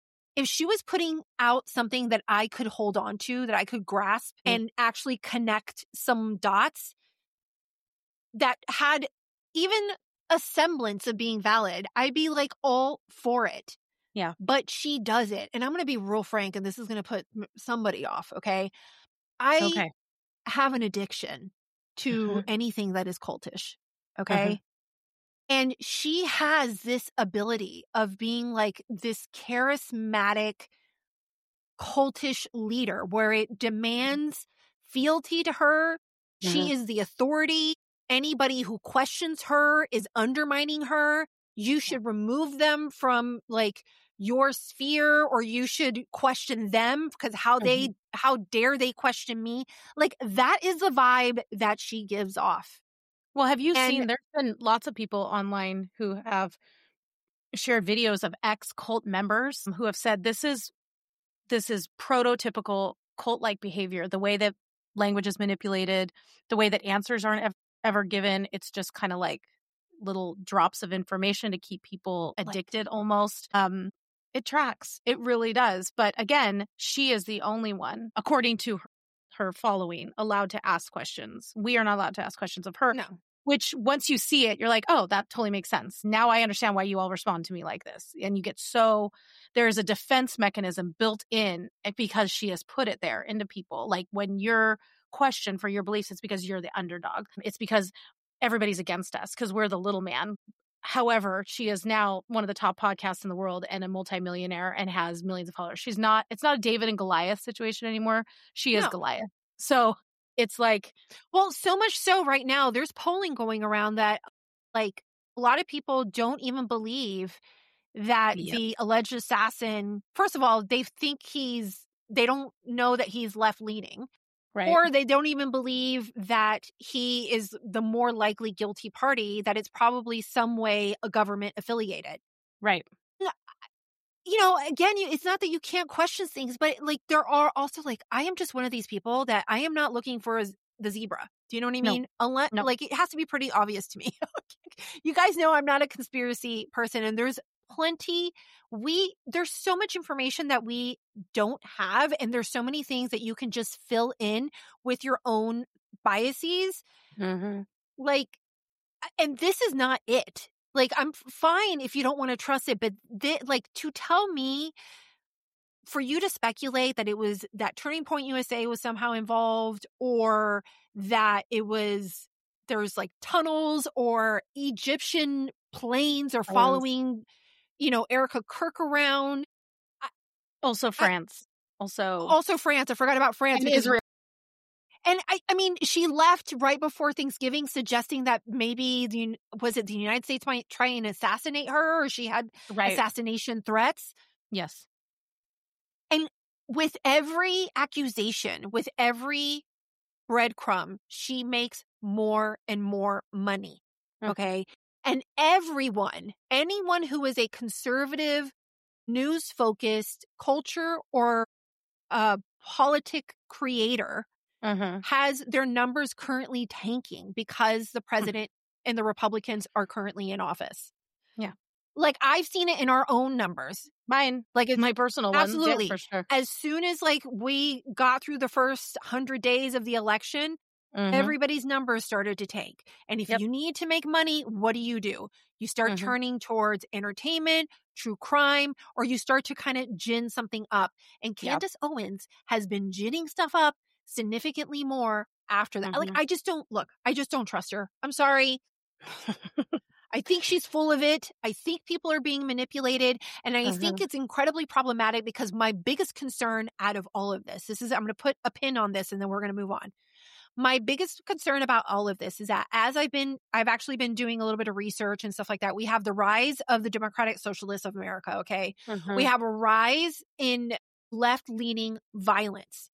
out something that I could hold on to, that I could grasp and actually connect some dots that had even a semblance of being valid, I'd be like all for it. Yeah. But she does it. And I'm going to be real frank, and this is going to put somebody off. Okay. I have an addiction to anything that is cultish. Okay. And she has this ability of being like this charismatic, cultish leader where it demands fealty to her. She is the authority. Anybody who questions her is undermining her. You should remove them from like your sphere, or you should question them because how dare they question me? Like that is the vibe that she gives off. Well, have you seen, there's been lots of people online who have shared videos of ex-cult members who have said this is prototypical cult-like behavior, the way that language is manipulated, the way that answers aren't ever given. It's just kind of like little drops of information to keep people addicted almost. It tracks. It really does. But again, she is the only one, according to her following, allowed to ask questions. We are not allowed to ask questions of her. No. Which once you see it, you're like, oh, that totally makes sense. Now I understand why you all respond to me like this. And you get there's a defense mechanism built in because she has put it there into people. Like when you're questioned for your beliefs, it's because you're the underdog. It's because everybody's against us because we're the little man. However, she is now one of the top podcasts in the world and a multimillionaire and has millions of followers. It's not a David and Goliath situation anymore. She is Goliath. So it's like, well, so much so right now, there's polling going around that like a lot of people don't even believe that the alleged assassin, first of all, they don't know that he's left leaning. Right. Or they don't even believe that he is the more likely guilty party, that it's probably some way a government affiliated. Right. Again, it's not that you can't question things, but like there are also like, I am just one of these people that I am not looking for the zebra. Do you know what I mean? Unless like it has to be pretty obvious to me. You guys know I'm not a conspiracy person, and there's there's so much information that we don't have, and there's so many things that you can just fill in with your own biases. Like, and this is not it. Like, I'm fine if you don't want to trust it, but like to tell me for you to speculate that it was that Turning Point USA was somehow involved, or that there's like tunnels or Egyptian planes are following, Erica Kirk around. Also France. Also France. I forgot about France. And Israel. And I mean, she left right before Thanksgiving, suggesting that maybe the United States might try and assassinate her, or she had assassination threats. Yes. And with every accusation, with every breadcrumb, she makes more and more money. Okay. And anyone who is a conservative, news-focused culture or politic creator has their numbers currently tanking because the president and the Republicans are currently in office. Yeah. Like, I've seen it in our own numbers. Mine, like, it's my personal one. Absolutely. Yeah, for sure. As soon as, like, we got through the first 100 days of the election, everybody's numbers started to tank. And if you need to make money, what do? You start turning towards entertainment, true crime, or you start to kind of gin something up. And Candace Owens has been ginning stuff up significantly more after that. Like, I just don't trust her. I'm sorry. I think she's full of it. I think people are being manipulated. And I think it's incredibly problematic, because my biggest concern out of all of this, I'm going to put a pin on this and then we're going to move on. My biggest concern about all of this is that as I've actually been doing a little bit of research and stuff like that, we have the rise of the Democratic Socialists of America. Okay. We have a rise in left-leaning violence.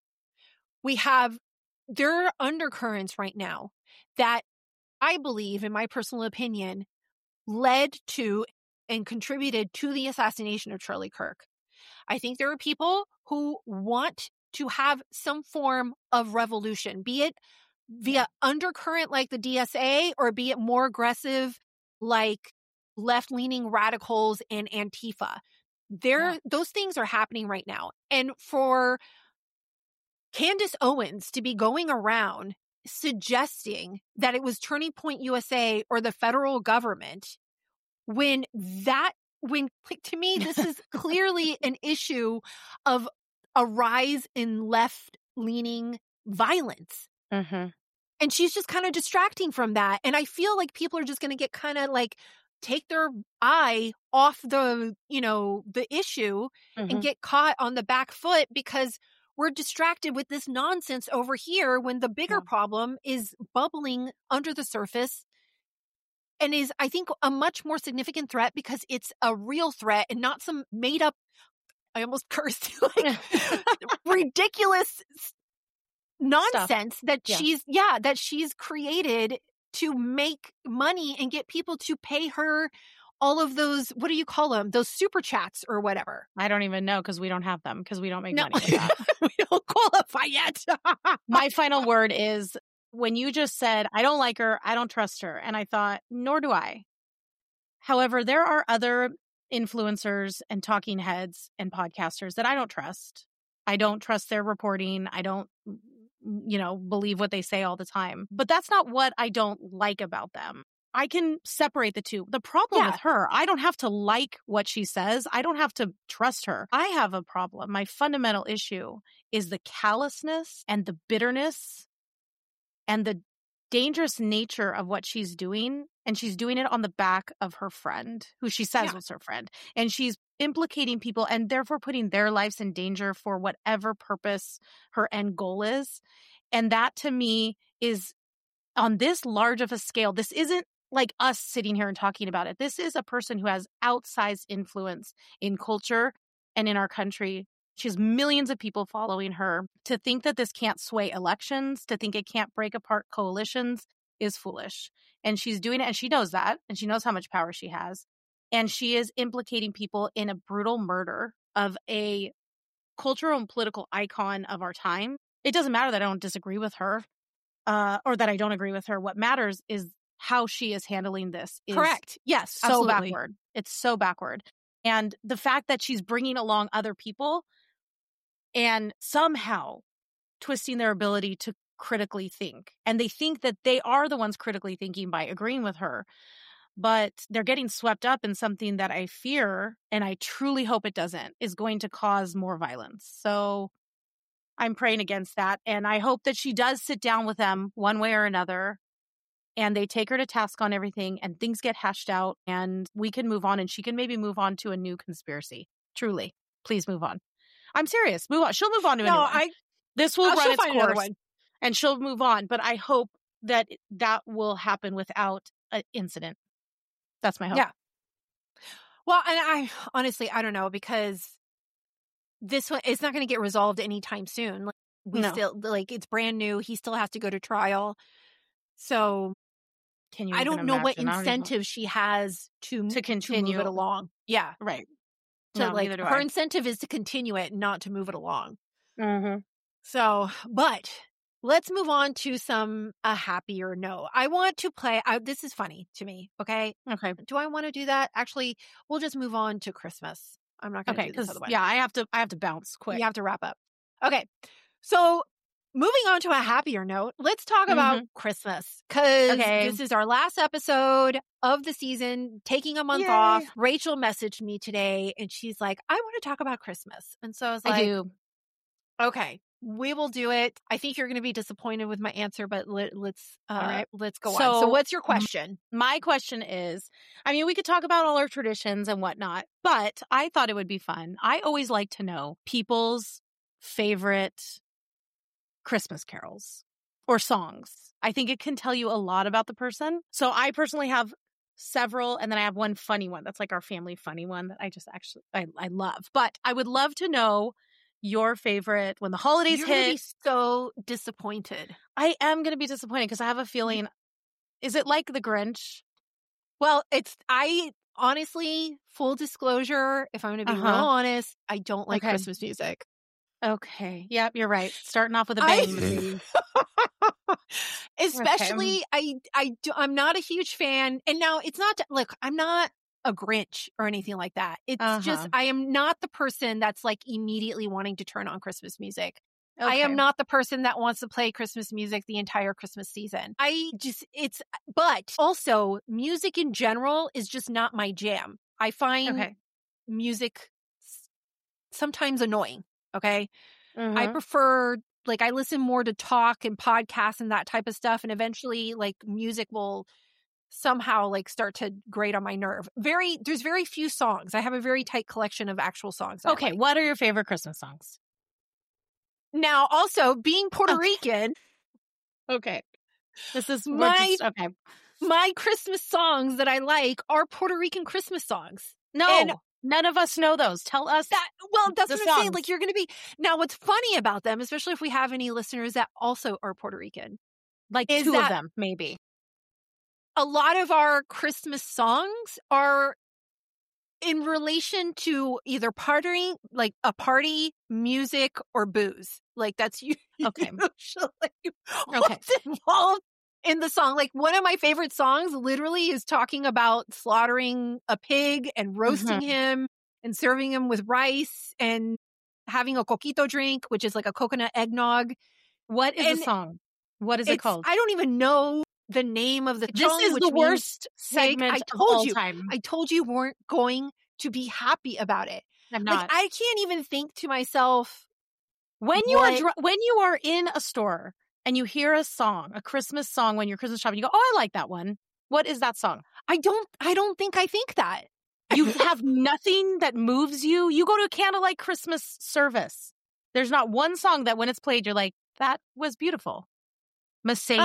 There are undercurrents right now that I believe, in my personal opinion, led to and contributed to the assassination of Charlie Kirk. I think there are people who want to have some form of revolution, be it via undercurrent like the DSA, or be it more aggressive like left-leaning radicals and Antifa. Those things are happening right now. And for Candace Owens to be going around suggesting that it was Turning Point USA or the federal government, when to me, this is clearly an issue of a rise in left-leaning violence. And she's just kind of distracting from that. And I feel like people are just going to get kind of like, take their eye off the issue and get caught on the back foot, because we're distracted with this nonsense over here, when the bigger problem is bubbling under the surface and is, I think, a much more significant threat, because it's a real threat and not some made up, I almost cursed, like ridiculous nonsense that she's created to make money and get people to pay her all of those, what do you call them? Those super chats or whatever. I don't even know, because we don't have them, because we don't make money with that. We don't qualify yet. My final word is, when you just said, I don't like her, I don't trust her. And I thought, nor do I. However, there are other influencers and talking heads and podcasters that I don't trust. I don't trust their reporting. I don't, believe what they say all the time. But that's not what I don't like about them. I can separate the two. The problem with her, I don't have to like what she says. I don't have to trust her. I have a problem. My fundamental issue is the callousness and the bitterness and the dangerous nature of what she's doing. And she's doing it on the back of her friend, who she says was her friend. And she's implicating people and therefore putting their lives in danger for whatever purpose her end goal is. And that, to me, is on this large of a scale. This isn't like us sitting here and talking about it. This is a person who has outsized influence in culture and in our country. She has millions of people following her. To think that this can't sway elections, to think it can't break apart coalitions, is foolish. And she's doing it, and she knows that, and she knows how much power she has. And she is implicating people in a brutal murder of a cultural and political icon of our time. It doesn't matter that I don't disagree with her, or that I don't agree with her. What matters is how she is handling this. Correct. Yes, so absolutely. backward. It's so backward. And the fact that she's bringing along other people and somehow twisting their ability to critically think. And they think that they are the ones critically thinking by agreeing with her. but they're getting swept up in something that I fear, and I truly hope it doesn't, is going to cause more violence. So I'm praying against that. And I hope that she does sit down with them one way or another, and they take her to task on everything, and things get hashed out, and we can move on, and she can maybe move on to a new conspiracy. Truly. Please move on. I'm serious. Move on. She'll move on to a new one. This will run its course, and she'll move on. But I hope that that will happen without an incident. That's my hope. Yeah. Well, and I honestly, I don't know, because this one is not going to get resolved anytime soon. It's brand new. He still has to go to trial. So I don't know what incentive she has to continue to move it along. Yeah. Right. So her incentive is to continue it, not to move it along. Mm-hmm. So, but let's move on to a happier note. I want to play. This is funny to me. Okay. Okay. Do I want to do that? Actually, we'll just move on to Christmas. I'm not going to do this otherwise. Yeah, I have to bounce quick. You have to wrap up. Okay. So moving on to a happier note, let's talk about Christmas, because this is our last episode of the season, taking a month off. Rachel messaged me today and she's like, I want to talk about Christmas. And so I was like, I do. Okay, we will do it. I think you're going to be disappointed with my answer, but let's go on. So what's your question? My question is, I mean, we could talk about all our traditions and whatnot, but I thought it would be fun. I always like to know people's favorite Christmas carols or songs. I think it can tell you a lot about the person. So I personally have several, and then I have one funny one. That's like our family funny one that I love. But I would love to know your favorite when the holidays hit. You're going to be so disappointed. I am going to be disappointed because I have a feeling, is it like the Grinch? Well, I honestly, full disclosure, if I'm going to be real honest, I don't like Christmas music. Okay. Yep, you're right. Starting off with a bang. Especially, I'm not a huge fan. And now it's not, look, I'm not a Grinch or anything like that. It's just, I am not the person that's like immediately wanting to turn on Christmas music. Okay. I am not the person that wants to play Christmas music the entire Christmas season. But also music in general is just not my jam. I find music sometimes annoying. Okay. Mm-hmm. I prefer, I listen more to talk and podcasts and that type of stuff. And eventually, music will somehow, start to grate on my nerve. There's very few songs. I have a very tight collection of actual songs. Okay. What are your favorite Christmas songs? Now, also, being Puerto Rican. Okay. This is my Christmas songs that I like are Puerto Rican Christmas songs. No. And none of us know those. Tell us. That's what I'm saying. You're going to be. Now, what's funny about them, especially if we have any listeners that also are Puerto Rican, two of them, maybe. A lot of our Christmas songs are in relation to either partying, a party, music, or booze. That's usually what's involved in the song. One of my favorite songs literally is talking about slaughtering a pig and roasting him and serving him with rice and having a coquito drink, which is like a coconut eggnog. What is the song? What is it called? I don't even know the name of the song. This is the worst segment of all time. I told you weren't going to be happy about it. I'm not. I can't even think to myself when you are in a store and you hear a song, a Christmas song when you're Christmas shopping, you go, "Oh, I like that one." What is that song? I don't think I think that. You have nothing that moves you. You go to a candlelight Christmas service. There's not one song that when it's played, you're like, "That was beautiful." Mercedes.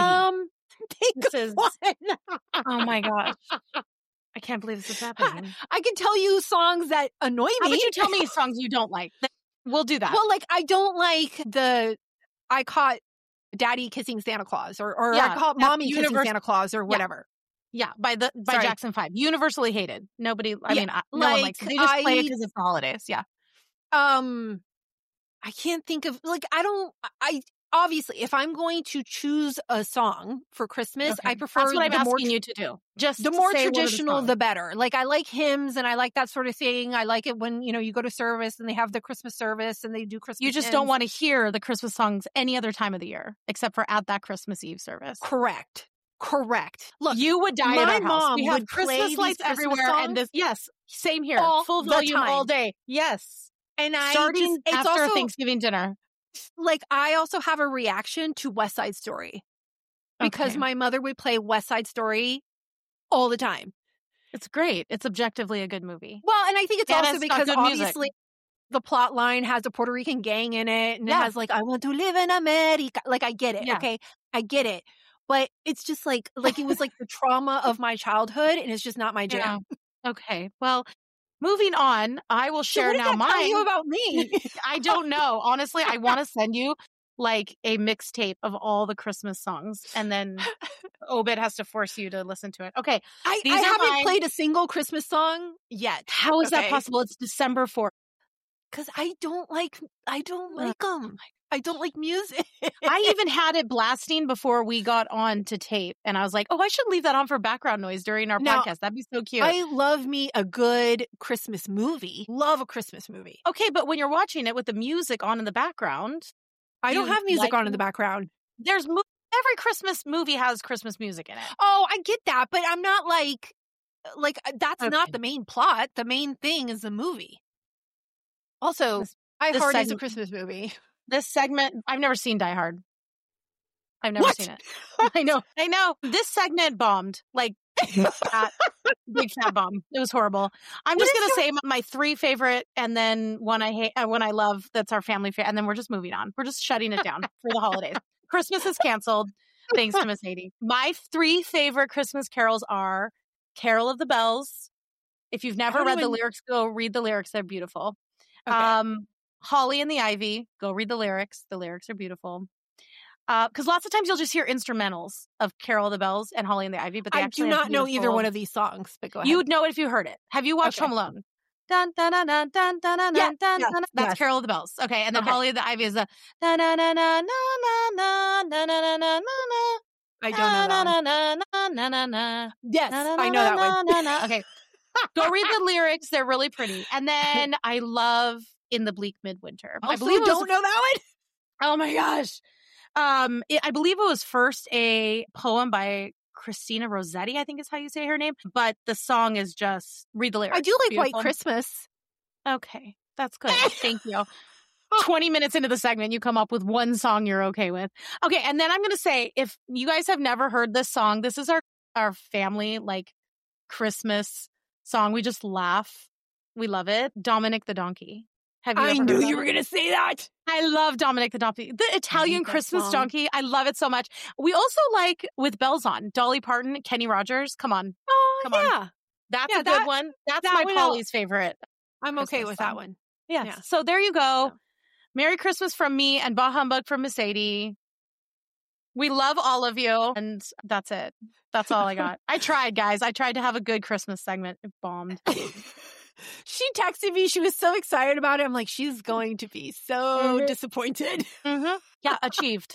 Oh my gosh. I can't believe this is happening. I can tell you songs that annoy me. How about you tell me songs you don't like? We'll do that. Well, I don't like I caught Daddy Kissing Santa Claus or I caught Mommy Kissing Santa Claus or whatever. Yeah, by Jackson 5. Universally hated. Nobody, no one likes it. They just play it because it's the holidays. Yeah. I can't think of, obviously, if I'm going to choose a song for Christmas, I prefer That's what I'm asking you to do. Just the more traditional, the better. I like hymns and I like that sort of thing. I like it when, you go to service and they have the Christmas service and they do Christmas You just hymns. Don't want to hear the Christmas songs any other time of the year, except for at that Christmas Eve service. Correct. Correct. Look, you would die my at our house. mom We have would play Christmas these lights Christmas everywhere, songs and this. Yes, same here. all Full the volume time. all day. Yes, and I starting it's after also, Thanksgiving dinner. Like, I also have a reaction to West Side Story because my mother would play West Side Story all the time. It's great. It's objectively a good movie. Well, and I think it's And also it's got because good obviously music. the plot line has a Puerto Rican gang in it, and it has like, I want to live in America. Like, I get it. Yeah. Okay. I get it. But it's just like it was like the trauma of my childhood, and it's just not my jam. Yeah. Okay. Well, moving on, I will share now mine. Tell you about me? I don't know. Honestly, I want to send you like a mixtape of all the Christmas songs, and then Obed has to force you to listen to it. Okay. I haven't played a single Christmas song yet. How is that possible? It's December 4th. Because I don't like them. I don't like music. I even had it blasting before we got on to tape. And I was like, I should leave that on for background noise during our podcast. That'd be so cute. I love me a good Christmas movie. Love a Christmas movie. Okay, but when you're watching it with the music on in the background. I don't have music on in the background. There's every Christmas movie has Christmas music in it. Oh, I get that. But I'm not like that's not the main plot. The main thing is the movie. Also, Die Hard is a Christmas movie. This segment, I've never seen Die Hard. I've never seen it. I know. This segment bombed. Like, big fat bomb. It was horrible. I'm just going to say my 3 favorite and then one I hate and one I love. That's our family favorite. And then we're just moving on. We're just shutting it down for the holidays. Christmas is canceled. Thanks to Miss Sadie. My 3 favorite Christmas carols are Carol of the Bells. If you've never read the lyrics, go read the lyrics. They're beautiful. Okay. Holly and the Ivy, go read the lyrics. The lyrics are beautiful. Because lots of times you'll just hear instrumentals of Carol of the Bells and Holly and the Ivy, but they actually do not know either one of these songs. But go ahead. You would know it if you heard it. Have you watched Home Alone? Dun dun dun dun dun dun dun dun dun. That's Carol of the Bells. Okay, and then Holly and the Ivy is the na na na na na na na na na na na. I don't know that. Yes, I know that one. Okay, go read the lyrics. They're really pretty. And then I love In the Bleak Midwinter. I believe don't know that one. Oh my gosh. I believe it was first a poem by Christina Rossetti, I think is how you say her name. But the song is just, read the lyrics. I do like White Christmas. Okay, that's good. Thank you. 20 minutes into the segment, you come up with one song you're okay with. Okay, and then I'm going to say, if you guys have never heard this song, this is our family, like, Christmas song. We just laugh. We love it. Dominic the Donkey. Have you I ever knew heard you that? were going to say that. I love Dominic the Donkey. The Italian Christmas song. donkey. I love it so much. We also like With Bells On. Dolly Parton, Kenny Rogers. Come on. Oh, Come yeah. on. That's a good one. That's my Polly's favorite. I'm okay Christmas with song. that one. Yeah. So there you go. Merry Christmas from me and Bah Humbug from Miss Sadie. We love all of you. And that's it. That's all I got. I tried, guys. I tried to have a good Christmas segment. It bombed. She texted me. She was so excited about it. I'm like, she's going to be so disappointed. Mm-hmm. Yeah, achieved.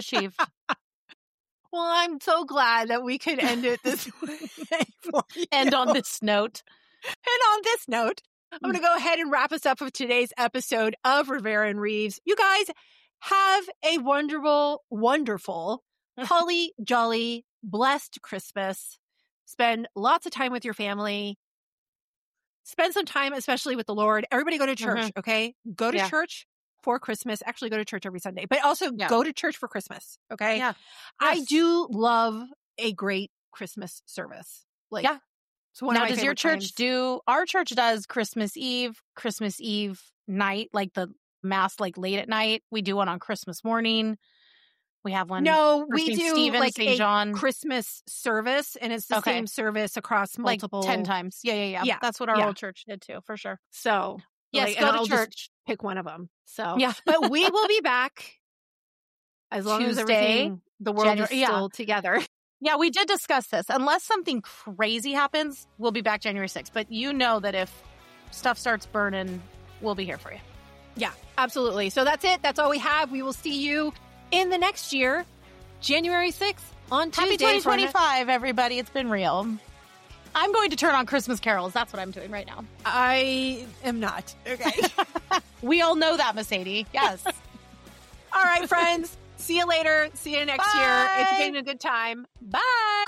Well, I'm so glad that we could end it this way. End on this note. And on this note, I'm going to go ahead and wrap us up with today's episode of Rivera and Reeves. You guys have a wonderful, holly jolly, blessed Christmas. Spend lots of time with your family. Spend some time, especially with the Lord. Everybody go to church, okay? Go to church for Christmas. Actually, go to church every Sunday, but also go to church for Christmas, okay? Yeah. I do love a great Christmas service. Like, it's one of my does your favorite church times. do, our church does Christmas Eve night, like the Mass, like late at night. We do one on Christmas morning. We have one. No, for we St. do Stephen, like St. a John. Christmas service, and it's the same service across multiple, like 10 times. Yeah. That's what our old church did too, for sure. So yes, go go to to church. church. Pick one of them. So Yeah. but we will be back as long as everything, the world is still together. Yeah, we did discuss this. Unless something crazy happens, we'll be back January 6th. But you know that if stuff starts burning, we'll be here for you. Yeah, absolutely. So that's it. That's all we have. We will see you in the next year, January 6th on Tuesday. Happy 2025, everybody. It's been real. I'm going to turn on Christmas carols. That's what I'm doing right now. I am not. Okay. We all know that, Mercedes. Yes. All right, friends. See you later. See you next year. It's been a good time. Bye.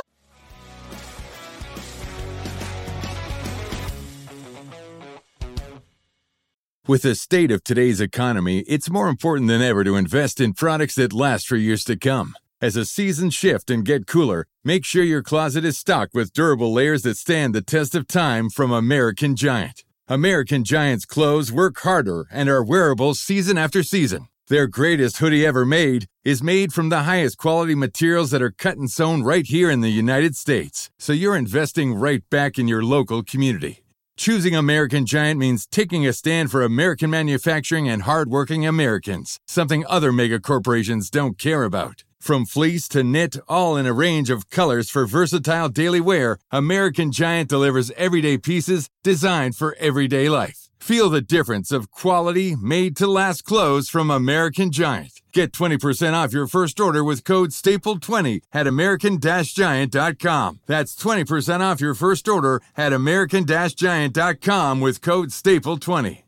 With the state of today's economy, it's more important than ever to invest in products that last for years to come. As the seasons shift and get cooler, make sure your closet is stocked with durable layers that stand the test of time from American Giant. American Giant's clothes work harder and are wearable season after season. Their greatest hoodie ever made is made from the highest quality materials that are cut and sewn right here in the United States. So you're investing right back in your local community. Choosing American Giant means taking a stand for American manufacturing and hardworking Americans, something other mega corporations don't care about. From fleece to knit, all in a range of colors for versatile daily wear, American Giant delivers everyday pieces designed for everyday life. Feel the difference of quality, made-to-last clothes from American Giant. Get 20% off your first order with code STAPLE20 at American-Giant.com. That's 20% off your first order at American-Giant.com with code STAPLE20.